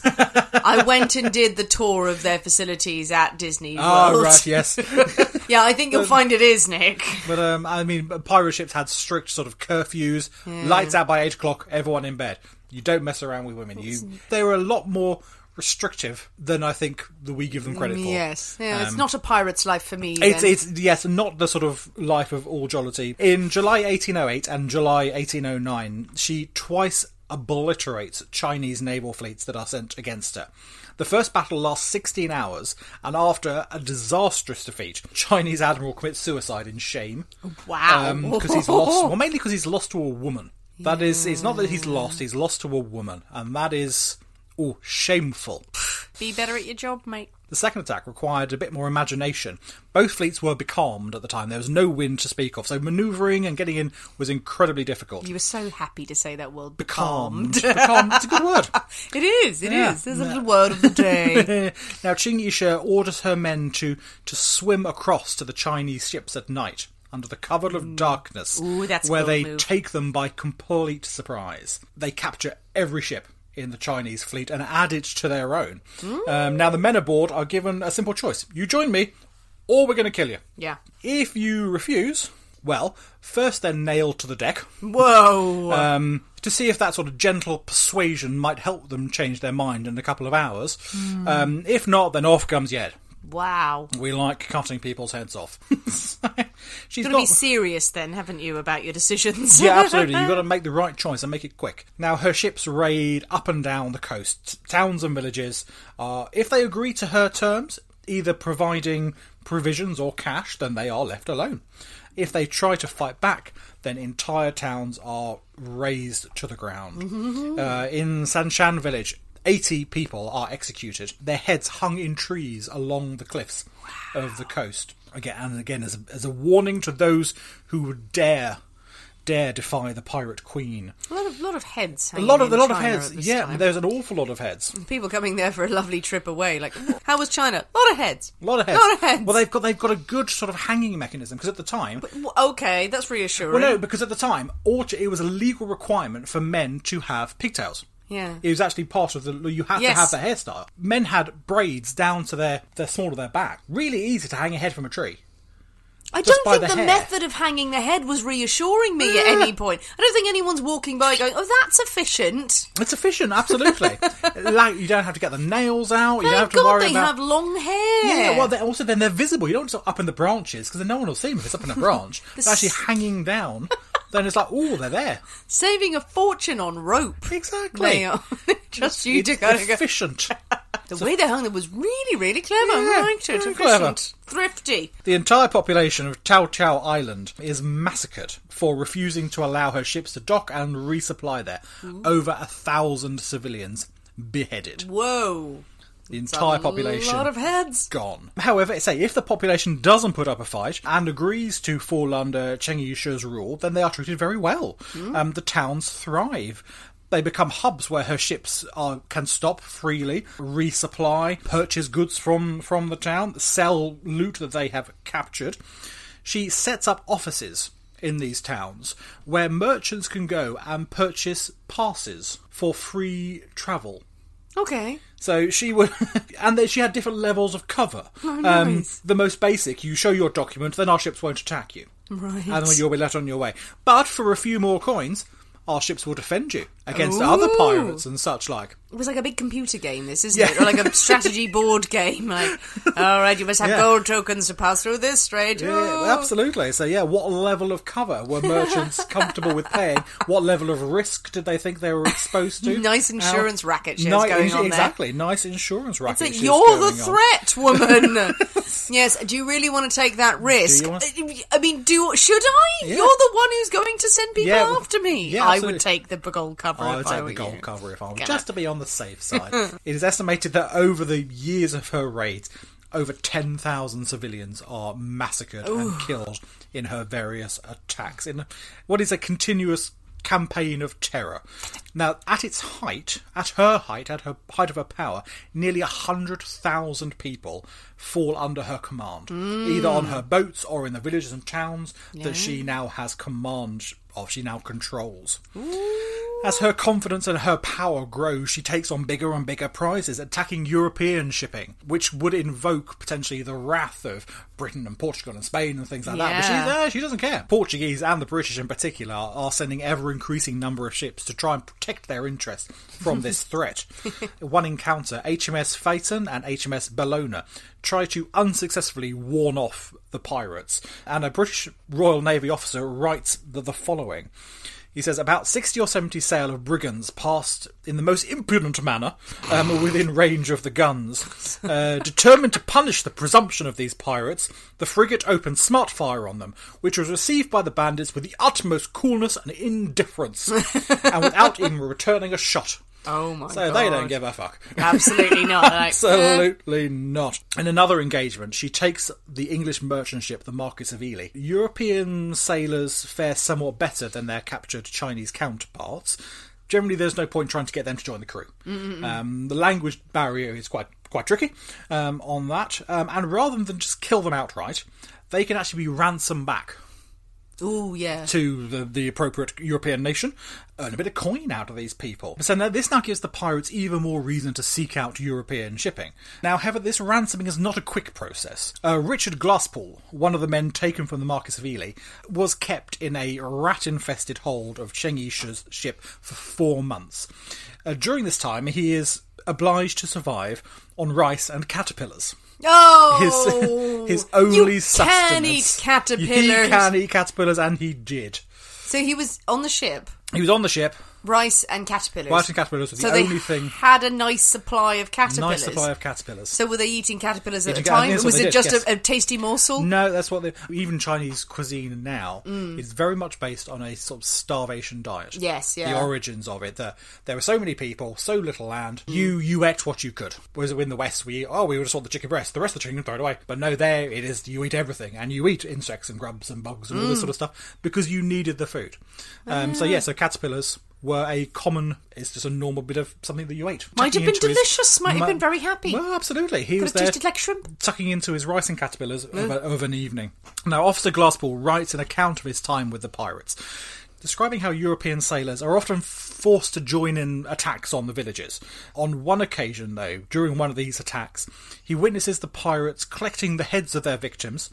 I went and did the tour of their facilities at Disney Oh World. right, yes. Yeah, I think you'll find it is, Nick. But um, I mean, pirate ships had strict sort of curfews. Lights out by eight o'clock. Everyone in bed. You don't mess around with women. You. They were a lot more restrictive than I think that we give them credit for. Yes, yeah, it's Um, not a pirate's life for me. It's, then. it's yes, not the sort of life of all jollity. In July eighteen oh eight and July eighteen oh nine, she twice obliterates Chinese naval fleets that are sent against her. The first battle lasts sixteen hours, and after a disastrous defeat, Chinese admiral commits suicide in shame. Wow. Because he's lost. Well, mainly because he's lost to a woman. That is, it's not that he's lost; he's lost to a woman, and that is, oh, shameful. Be better at your job, mate. The second attack required a bit more imagination. Both fleets were becalmed at the time. There was no wind to speak of, so manoeuvring and getting in was incredibly difficult. You were so happy to say that word. Becalmed. Becalmed. Becalmed. It's a good word. It is, it is. Yeah. There's a little word of the day. Now, Ching Yisha orders her men to, to swim across to the Chinese ships at night, under the cover of darkness, Ooh, that's a where bold they move. take them by complete surprise. They capture every ship in the Chinese fleet and add it to their own. Um, now, the men aboard are given a simple choice. You join me, or we're going to kill you. Yeah. If you refuse, well, first they're nailed to the deck Whoa. um, to see if that sort of gentle persuasion might help them change their mind in a couple of hours. Hmm. Um, if not, then off comes your head. Wow. We like cutting people's heads off. She's You've got to got be serious then, haven't you, about your decisions? yeah, absolutely. You've got to make the right choice and make it quick. Now, her ships raid up and down the coast, towns and villages. Uh, if they agree to her terms, either providing provisions or cash, then they are left alone. If they try to fight back, then entire towns are razed to the ground. Uh, in Sanshan village, eighty people are executed. Their heads hung in trees along the cliffs wow. of the coast. Again and again, as a, as a warning to those who would dare dare defy the pirate queen. A lot of lot of heads. A lot of in a lot China of heads. at this Yeah, time. there's an awful lot of heads. People coming there for a lovely trip away. Like, how was China? A lot of heads. A lot of heads. A lot of heads. Well, they've got they've got a good sort of hanging mechanism because at the time. But, okay, that's reassuring. Well, no, because at the time, it was a legal requirement for men to have pigtails. Yeah. It was actually part of the... You had Yes. to have the hairstyle. Men had braids down to their, their small of their back. Really easy to hang a head from a tree. I Just don't by think the the, hair. method of hanging the head was reassuring me at any point. I don't think anyone's walking by going, oh, that's efficient. It's efficient, absolutely. Like, you don't have to get the nails out. You don't have Thank to God worry they about... have long hair. Yeah, well, they're, also then they're visible. You don't just up in the branches because then no one will see them if it's up in a branch. It's actually hanging down. Then it's like, oh, they're there. Saving a fortune on rope. Exactly. They are. Just you to It's kind of go... efficient. The way they hung them was really, really clever. Yeah, I liked it. very Efficient. clever. Thrifty. The entire population of Tao Chau Island is massacred for refusing to allow her ships to dock and resupply there. Ooh. Over a thousand civilians beheaded. Whoa. The entire a population lot of heads. Gone. However, say if the population doesn't put up a fight and agrees to fall under Cheng Yishe's rule, then they are treated very well. Mm. Um, the towns thrive. They become hubs where her ships are, can stop freely, resupply, purchase goods from, from the town, sell loot that they have captured. She sets up offices in these towns where merchants can go and purchase passes for free travel. Okay. So she would, and then she had different levels of cover. Oh, nice. Um, the most basic, you show your document, then our ships won't attack you. Right. And then you'll be let on your way. But for a few more coins, our ships will defend you against Ooh. other pirates and such like. It was like a big computer game, this, isn't Yeah. it? Or like a strategy board game. Like, all right, you must have Yeah. gold tokens to pass through this strait. Yeah, Ooh. absolutely. So yeah, what level of cover were merchants comfortable with paying? What level of risk did they think they were exposed to? Nice insurance How, racket she ni- has going on Exactly, nice insurance racket. there. It's she like, has you're the going on. threat, woman. Yes, do you really want to take that risk? Do you want- I mean, do should I? Yeah. You're the one who's going to send people Yeah, after me. yeah, I absolutely. would take the gold cover I if would I take were the gold you. cover if I were Get just it. to be on the safe side. It is estimated that over the years of her raids, over ten thousand civilians are massacred Ooh. and killed in her various attacks in what is a continuous campaign of terror. Now, at its height, at her height, at her height of her power, nearly a hundred thousand people fall under her command, Mm. either on her boats or in the villages and towns Yeah. that she now has command of, she now controls. As her confidence and her power grows, she takes on bigger and bigger prizes, attacking European shipping, which would invoke potentially the wrath of Britain and Portugal and Spain and things like that. But Yeah. she, uh, she doesn't care. Portuguese and the British in particular are sending ever-increasing number of ships to try and protect their interests from this threat. One encounter, H M S Phaeton and H M S Bellona try to unsuccessfully warn off the pirates, and a British Royal Navy officer writes the, the following. He says, about sixty or seventy sail of brigands passed in the most impudent manner um, within range of the guns. Uh, determined to punish the presumption of these pirates, the frigate opened smart fire on them, which was received by the bandits with the utmost coolness and indifference, and without even returning a shot. Oh my So god. they don't give a fuck. Absolutely not. Like, Absolutely not. In another engagement, she takes the English merchant ship, the Marquis of Ely. European sailors fare somewhat better than their captured Chinese counterparts. Generally, there's no point trying to get them to join the crew. Um, the language barrier is quite quite tricky um, on that. Um, and rather than just kill them outright, they can actually be ransomed back Ooh, yeah. to the, the appropriate European nation, earn a bit of coin out of these people. So now this now gives the pirates even more reason to seek out European shipping. Now, however, this ransoming is not a quick process. Uh, Richard Glasspool, one of the men taken from the Marquis of Ely, was kept in a rat-infested hold of Cheng Yishe's ship for four months. Uh, during this time, he is obliged to survive on rice and caterpillars. Oh! His, his only you sustenance. can eat caterpillars. He can eat caterpillars, and he did. So he was on the ship. He was on the ship. Rice and caterpillars. Rice and caterpillars were the so only they thing. had a nice supply of caterpillars. Nice supply of caterpillars. So were they eating caterpillars at Eating the time? caterpillars, Was they it did, just yes. a, a tasty morsel? No, that's what they... Even Chinese cuisine now Mm. is very much based on a sort of starvation diet. Yes, yeah. The origins of it. The, there were so many people, so little land. Mm. You you ate what you could. Whereas in the West, we oh, we would just want the chicken breast. The rest of the chicken throw it away. But no, there it is. You eat everything. And you eat insects and grubs and bugs and all this Mm. sort of stuff because you needed the food. Um, So, yeah, so caterpillars were a common, it's just a normal bit of something that you ate. Might have Tucking been into his- delicious. Might have mu- been very happy. Well, absolutely. He Could was have there tasted like shrimp. tucking into his rice and caterpillars of, a, of an evening. Now, Officer Glasspool writes an account of his time with the pirates, describing how European sailors are often forced to join in attacks on the villages. On one occasion, though, during one of these attacks, he witnesses the pirates collecting the heads of their victims,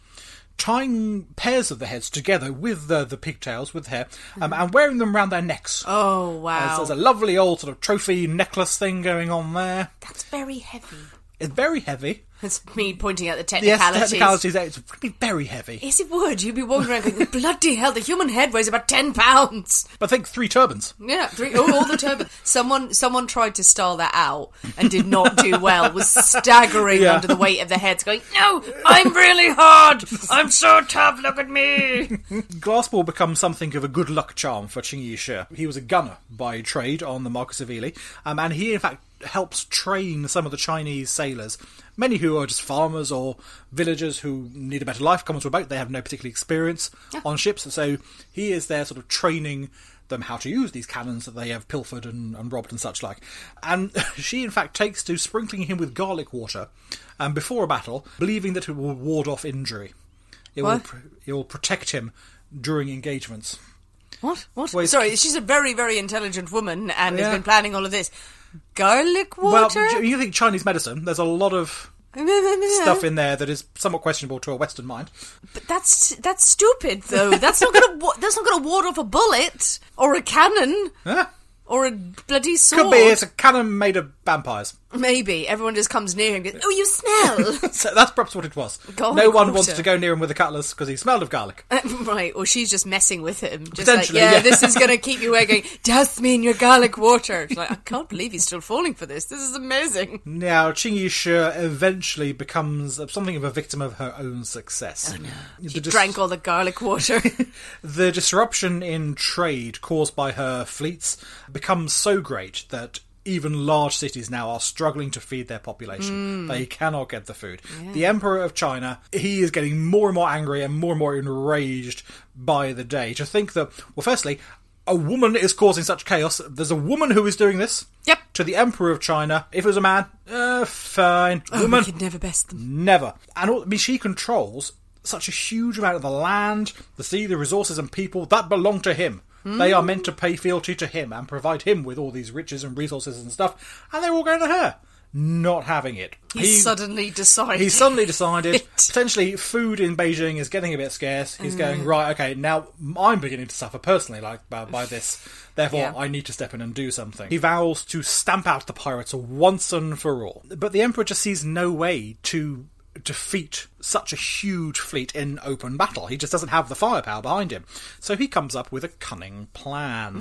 tying pairs of the heads together with the, the pigtails, with hair, um, and wearing them around their necks. Oh, wow. There's, there's a lovely old sort of trophy necklace thing going on there. That's very heavy. It's very heavy. It's me pointing out the Yes, technicalities. technicalities. It's really very heavy. Yes, it would. You'd be walking around going, bloody hell, the human head weighs about ten pounds. But think three turbans. Yeah, three, oh, all the turbans. Someone someone tried to style that out and did not do well, was staggering Yeah. under the weight of the heads, going, no, I'm really hard. I'm so tough, look at me. Glassball becomes something of a good luck charm for Qing Yi He was a gunner by trade on the Marcus of Ely, um, and he in fact helps train some of the Chinese sailors, many who are just farmers or villagers who need a better life, come onto a boat, they have no particular experience Yeah. on ships, so he is there sort of training them how to use these cannons that they have pilfered and, and robbed and such like. And she in fact takes to sprinkling him with garlic water um, before a battle, believing that it will ward off injury. It will, What? pr- it will protect him during engagements. What? What? Well, it's- Sorry, she's a very, very intelligent woman and Yeah. has been planning all of this. Garlic water? Well, you think Chinese medicine, there's a lot of stuff in there that is somewhat questionable to a Western mind. But that's that's stupid, though. That's not gonna wa- that's not gonna ward off a bullet or a cannon Huh? or a bloody sword. Could be it's a cannon made of vampires. Maybe everyone just comes near him and goes, "Oh, you smell." So that's perhaps what it was. Garlic no one water. wanted to go near him with a cutlass because he smelled of garlic. Uh, right, or she's just messing with him. Just like, Potentially, yeah, yeah. this is going to keep you away going, douse me in your garlic water. She's like, I can't believe he's still falling for this. This is amazing. Now, Qing Yi Shi eventually becomes something of a victim of her own success. Oh, no. She drank all the garlic water. The disruption in trade caused by her fleets becomes so great that even large cities now are struggling to feed their population. Mm. They cannot get the food. The Emperor of China, he is getting more and more angry and more and more enraged by the day. To think that, well, firstly, a woman is causing such chaos. There's a woman who is doing this. Yep. To the Emperor of China. If it was a man, uh, fine. Oh, Woman, we could never best them. never. And all, I mean, she controls such a huge amount of the land, the sea, the resources and people that belong to him. They are meant to pay fealty to him and provide him with all these riches and resources and stuff, and they're all going to her. Not having it. He, He- suddenly decided. He suddenly decided, potentially, food in Beijing is getting a bit scarce. He's going, right, okay, now I'm beginning to suffer personally like by, by this. Therefore, Yeah. I need to step in and do something. He vows to stamp out the pirates once and for all. But the Emperor just sees no way to defeat such a huge fleet in open battle. He just doesn't have the firepower behind him. So he comes up with a cunning plan.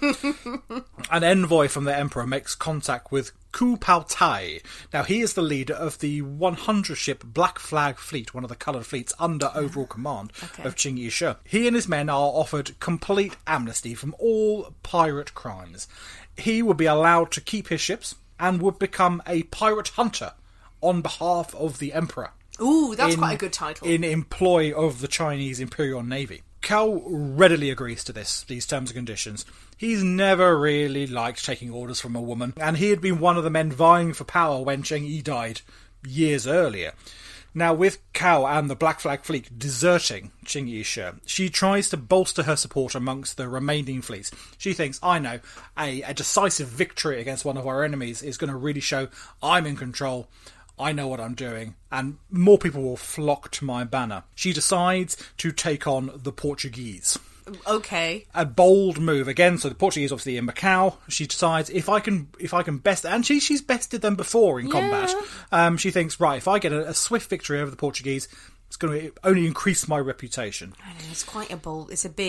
An envoy from the Emperor makes contact with Ku Pao Tai. Now, he is the leader of the one hundred ship Black Flag Fleet, one of the coloured fleets under overall command Okay. of Qing Yi Shi. He and his men are offered complete amnesty from all pirate crimes. He would be allowed to keep his ships and would become a pirate hunter on behalf of the Emperor. Ooh, that's in- quite a good title. In employ of the Chinese Imperial Navy. Cao readily agrees to this, these terms and conditions. He's never really liked taking orders from a woman, and he had been one of the men vying for power when Cheng Yi died years earlier. Now, with Cao and the Black Flag Fleet deserting Qing Yi Shi, she tries to bolster her support amongst the remaining fleets. She thinks, I know, a, a decisive victory against one of our enemies is going to really show I'm in control, I know what I'm doing, and more people will flock to my banner. She decides to take on the Portuguese. Okay. A bold move again. So the Portuguese, obviously in Macau, she decides if I can, if I can best, and she she's bested them before in combat. Um, she thinks, right, if I get a, a swift victory over the Portuguese, it's going to only increase my reputation. I know, it's quite a bold, it's a big,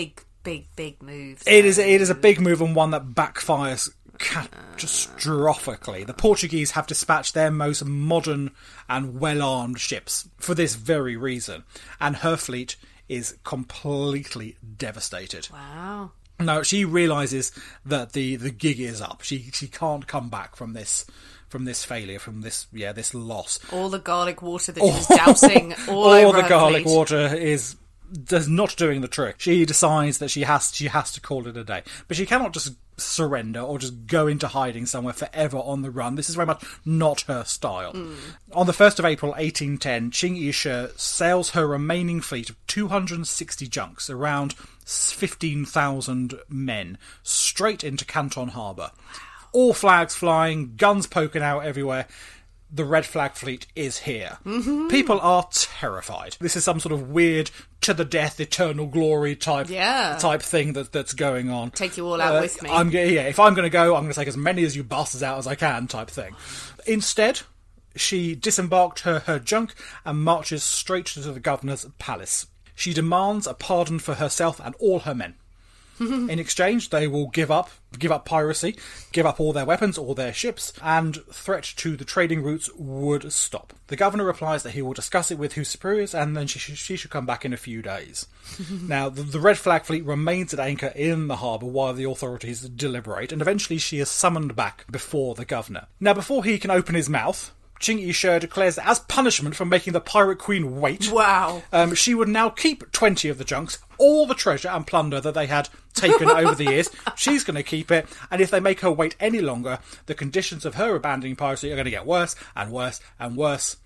big, big move. It is, it is a big move and one that backfires catastrophically. The Portuguese have dispatched their most modern and well-armed ships for this very reason, and her fleet is completely devastated. Wow. No, she realises that the, the gig is up. She she can't come back from this from this failure, from this yeah this loss. All the garlic water that she was dousing all, all over the her garlic fleet. water is does not doing the trick. She decides that she has she has to call it a day, but she cannot just surrender or just go into hiding somewhere forever on the run. This is very much not her style. Mm. On the first of April eighteen ten, Qing Yi sails her remaining fleet of two hundred sixty junks, around fifteen thousand men, straight into Canton Harbour. All flags flying, guns poking out everywhere. The Red Flag Fleet is here. Mm-hmm. People are terrified. This is some sort of weird to the death, eternal glory type yeah. type thing that that's going on. Take you all out uh, with me. I'm yeah. If I'm going to go, I'm going to take as many as you bastards out as I can, type thing. Instead, she disembarked her her junk and marches straight to the governor's palace. She demands a pardon for herself and all her men. In exchange, they will give up give up piracy, give up all their weapons, all their ships, and threat to the trading routes would stop. The governor replies that he will discuss it with his superiors, and then she, sh- she should come back in a few days. Now, the, the Red Flag Fleet remains at anchor in the harbour while the authorities deliberate, and eventually she is summoned back before the governor. Now, before he can open his mouth, Qing Yi declares that as punishment for making the Pirate Queen wait, wow. um, she would now keep twenty of the junks, all the treasure and plunder that they had taken over the years. She's going to keep it, and if they make her wait any longer, the conditions of her abandoning piracy are going to get worse and worse and worse.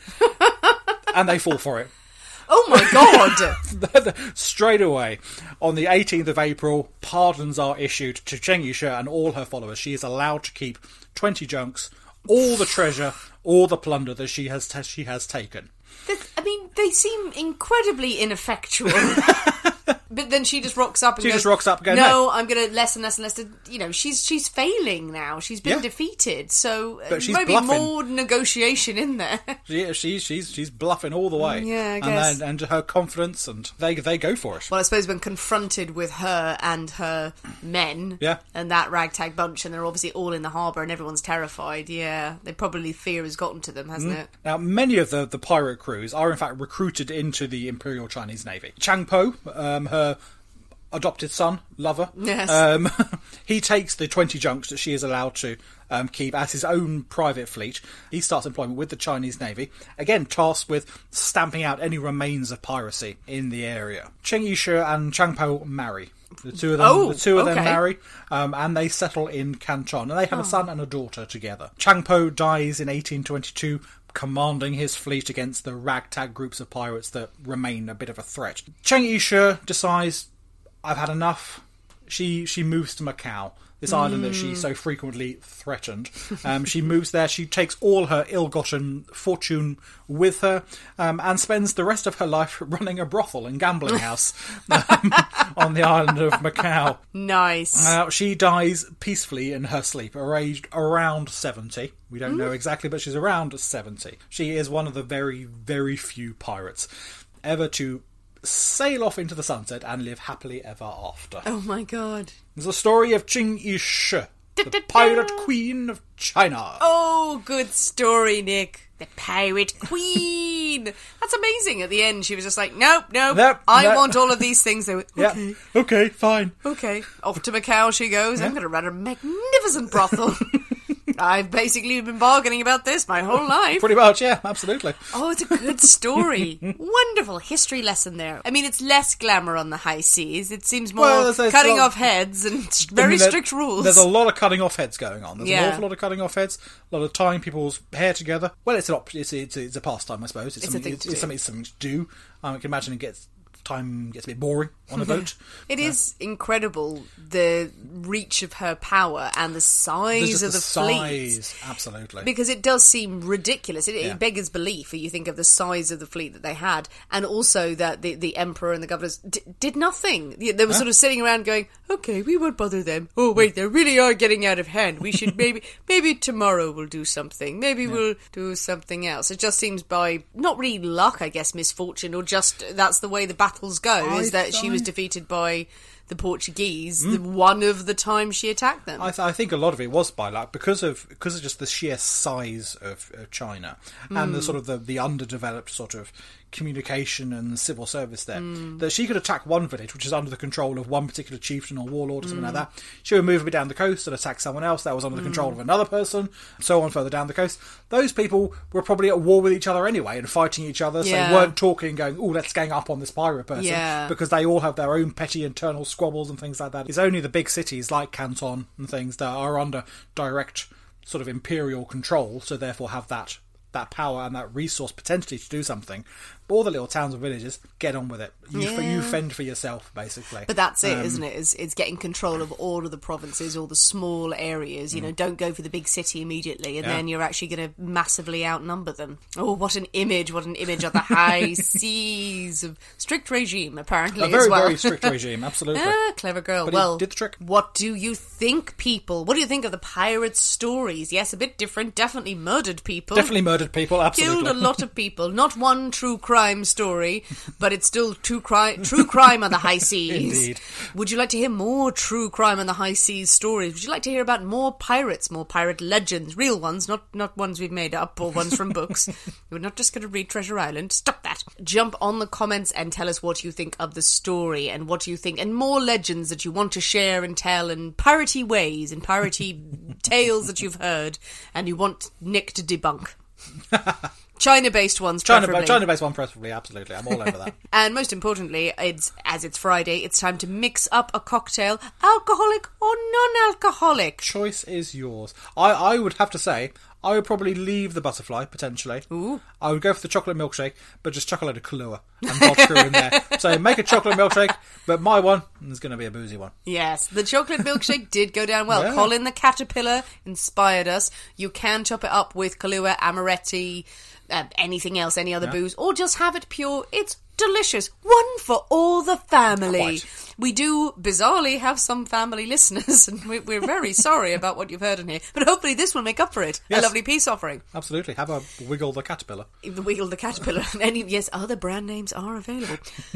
And they fall for it. Oh my god! Straight away, on the eighteenth of April, pardons are issued to Qing Yi and all her followers. She is allowed to keep twenty junks, all the treasure, all the plunder that she has t- she has taken. I mean, they seem incredibly ineffectual. But then she just rocks up and she goes, just rocks up and goes, no, no, I'm going to less and less and less. To, you know, she's she's failing now. She's been yeah. defeated. So but she's maybe bluffing. more negotiation in there. Yeah, she's she's she's bluffing all the way. Yeah, I guess. And, then, and her confidence, and they they go for it. Well, I suppose when confronted with her and her men, yeah. and that ragtag bunch, and they're obviously all in the harbour and everyone's terrified, yeah, they probably fear has gotten to them, hasn't mm. it? Now, many of the, the pirate crews are in fact recruited into the Imperial Chinese Navy. Chang Po, um, her adopted son, lover, yes. um, he takes the twenty junks that she is allowed to um, keep as his own private fleet. He starts employment with the Chinese Navy, again tasked with stamping out any remains of piracy in the area. Qing Yi and Chang Po marry. The two of them, oh, the two of okay. them marry, um, and they settle in Canton, and they have oh. a son and a daughter together. Chang Po dies in eighteen twenty-two, commanding his fleet against the ragtag groups of pirates that remain a bit of a threat. Qing Yi decides, I've had enough. She she moves to Macau, this mm. island that she so frequently threatened. Um, she moves there. She takes all her ill-gotten fortune with her, um, and spends the rest of her life running a brothel and gambling house um, on the island of Macau. Nice. Uh, she dies peacefully in her sleep, aged around seventy. We don't mm. know exactly, but she's around seventy. She is one of the very, very few pirates ever to sail off into the sunset and live happily ever after. Oh my god. It's the story of Qing Yi, the Pirate Queen of China. Oh, good story, Nick. The Pirate Queen. That's amazing. At the end, she was just like, nope, nope, nope I nope. want all of these things. They were, okay. Yeah. Okay, fine. Okay. Off to Macau she goes. Yeah. I'm going to run a magnificent brothel. I've basically been bargaining about this my whole life. Pretty much, yeah, absolutely. Oh, it's a good story. Wonderful history lesson there. I mean, it's less glamour on the high seas. It seems more well, there's, there's cutting off heads and very I mean, strict rules. There's a lot of cutting off heads going on. There's yeah. an awful lot of cutting off heads, a lot of tying people's hair together. Well, it's an op- it's, it's, it's a pastime, I suppose. It's, it's, something, a thing it's, to it's do. something, it's something to do. Um, I can imagine it gets... time gets a bit boring on a boat. It uh, is incredible, the reach of her power and the size of the, the size, fleet. Absolutely. Because it does seem ridiculous. It, yeah. it beggars belief when you think of the size of the fleet that they had, and also that the, the emperor and the governors d- did nothing. They were huh? sort of sitting around going, okay, we won't bother them. Oh, wait, they really are getting out of hand. We should maybe, maybe tomorrow we'll do something. Maybe yeah. we'll do something else. It just seems by, not really luck, I guess, misfortune, or just that's the way the battles go, I is that she was defeated by the Portuguese mm. the, one of the times she attacked them. I, th- I think a lot of it was by luck because of because of just the sheer size of, of China mm. and the sort of the, the underdeveloped sort of communication and civil service there, mm. that she could attack one village which is under the control of one particular chieftain or warlord or something mm. like that. She would move a bit down the coast and attack someone else that was under the mm. control of another person, so on further down the coast. Those people were probably at war with each other anyway and fighting each other, yeah. so they weren't talking going, oh, let's gang up on this pirate person, yeah. because they all have their own petty internal squabbles and things like that. It's only the big cities like Canton and things that are under direct sort of imperial control, so therefore have that that power and that resource potentially to do something. But all the little towns and villages, get on with it. You, yeah. you fend for yourself, basically. But that's it, um, isn't it? It's, it's getting control of all of the provinces, all the small areas. You mm. know, don't go for the big city immediately, and yeah. then you're actually going to massively outnumber them. Oh, what an image! What an image of the high seas of strict regime, apparently. A very, as well. very strict regime, absolutely. Ah, clever girl. But well, did the trick. What do you think, people? What do you think of the pirate stories? Yes, a bit different. Definitely murdered people. Definitely murdered people. Absolutely. Killed a lot of people. Not one true crime story, but it's still true crime. True crime on the high seas. Indeed. Would you like to hear more true crime on the high seas stories? Would you like to hear about more pirates, more pirate legends, real ones, not not ones we've made up or ones from books? We're not just going to read Treasure Island. Stop that. Jump on the comments and tell us what you think of the story and what you think, and more legends that you want to share and tell in piratey ways and piratey tales that you've heard and you want Nick to debunk. China-based ones, China, preferably. China-based one, preferably, absolutely. I'm all over that. And most importantly, it's as it's Friday, it's time to mix up a cocktail, alcoholic or non-alcoholic. Choice is yours. I, I would have to say, I would probably leave the butterfly, potentially. Ooh. I would go for the chocolate milkshake, but just chuck a load of Kahlua and vodka in there. So make a chocolate milkshake, but my one is going to be a boozy one. Yes, the chocolate milkshake did go down well. Yeah. Colin the Caterpillar inspired us. You can top it up with Kahlua, amaretti, uh, anything else, any other yeah. booze, or just have it pure. It's delicious. One for all the family. Quite. We do, bizarrely, have some family listeners, and we, we're very sorry about what you've heard in here, but hopefully this will make up for it. Yes. A lovely peace offering. Absolutely. Have a Wiggle the Caterpillar. The Wiggle the Caterpillar. Any, yes, other brand names are available.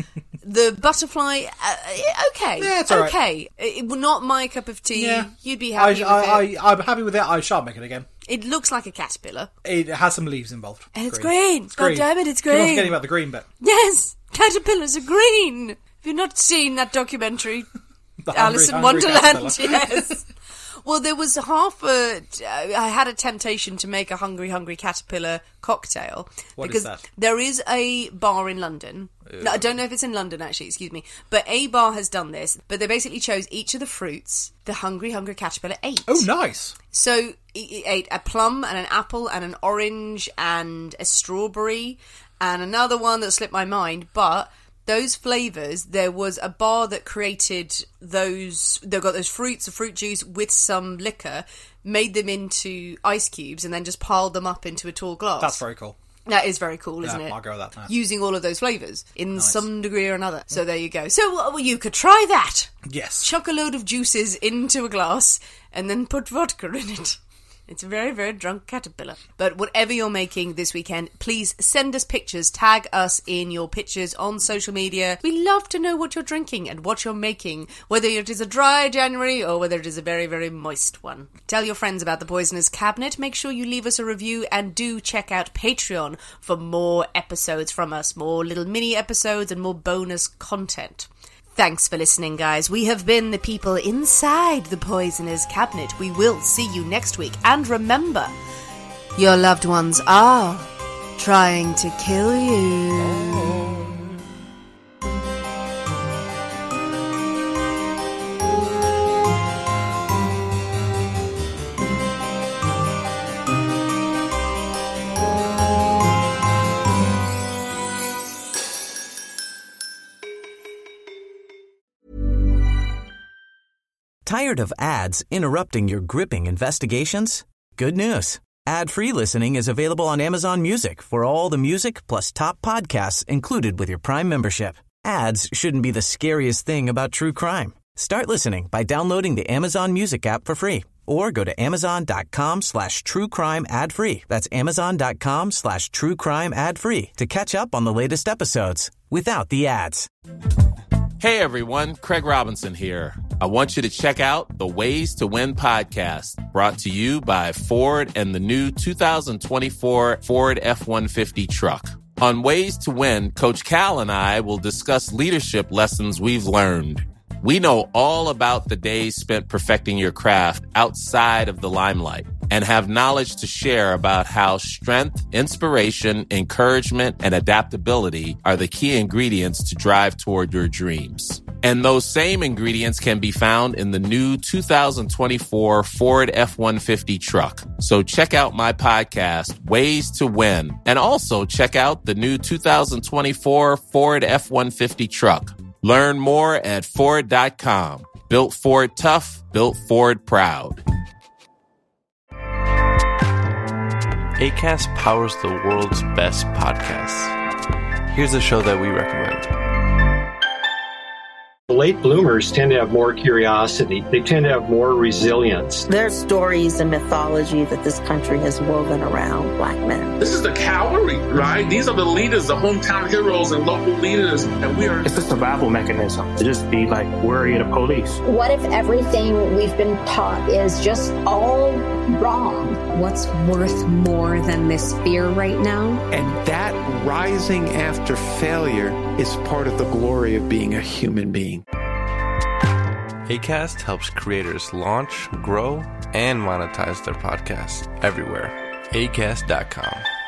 The butterfly, uh, okay. Yeah, it's all right. Okay. It, not my cup of tea. Yeah. You'd be happy I, with I, it. I, I'm happy with it. I shan't make it again. It looks like a caterpillar. It has some leaves involved. And it's green. green. It's God green. damn it, it's Keep on green. forgetting about the green bit. Yes, caterpillars are green. Have you not seen that documentary, Alice in Wonderland? Yes. Well, there was half a... I had a temptation to make a Hungry Hungry Caterpillar cocktail. What because is that? There is a bar in London. No, I don't know if it's in London, actually, excuse me. But a bar has done this. But they basically chose each of the fruits the Hungry Hungry Caterpillar ate. Oh, nice. So he ate a plum and an apple and an orange and a strawberry and another one that slipped my mind, but... Those flavours, there was a bar that created those, they got those fruits, the fruit juice with some liquor, made them into ice cubes and then just piled them up into a tall glass. That's very cool. That is very cool, isn't yeah, it? I'll go with that. Yeah. Using all of those flavours in nice. some degree or another. So there you go. So well, you could try that. Yes. Chuck a load of juices into a glass and then put vodka in it. It's a very, very drunk caterpillar. But whatever you're making this weekend, please send us pictures. Tag us in your pictures on social media. We love to know what you're drinking and what you're making, whether it is a dry January or whether it is a very, very moist one. Tell your friends about the Poisoner's Cabinet. Make sure you leave us a review and do check out Patreon for more episodes from us, more little mini episodes and more bonus content. Thanks for listening, guys. We have been the people inside the Poisoner's Cabinet. We will see you next week. And remember, your loved ones are trying to kill you. Tired of ads interrupting your gripping investigations? Good news. Ad-free listening is available on Amazon Music for all the music plus top podcasts included with your Prime membership. Ads shouldn't be the scariest thing about true crime. Start listening by downloading the Amazon Music app for free or go to amazon.com slash true crime ad free. That's amazon.com slash true crime ad free to catch up on the latest episodes without the ads. Hey everyone, Craig Robinson here. I want you to check out the Ways to Win podcast, brought to you by Ford and the new two thousand twenty-four Ford F one fifty truck. On Ways to Win, Coach Cal and I will discuss leadership lessons we've learned. We know all about the days spent perfecting your craft outside of the limelight and have knowledge to share about how strength, inspiration, encouragement, and adaptability are the key ingredients to drive toward your dreams. And those same ingredients can be found in the new two thousand twenty-four Ford F one fifty truck. So check out my podcast, Ways to Win, and also check out the new two thousand twenty-four Ford F one fifty truck. Learn more at Ford dot com. Built Ford tough, built Ford proud. Acast powers the world's best podcasts. Here's a show that we recommend. Late bloomers tend to have more curiosity. They tend to have more resilience. There are stories and mythology that this country has woven around black men. This is the cavalry, right? These are the leaders, the hometown heroes and local leaders. And we are. It's a survival mechanism to just be like worry of the police. What if everything we've been taught is just all wrong? What's worth more than this fear right now? And that rising after failure is part of the glory of being a human being. Acast helps creators launch, grow, and monetize their podcasts everywhere. Acast dot com.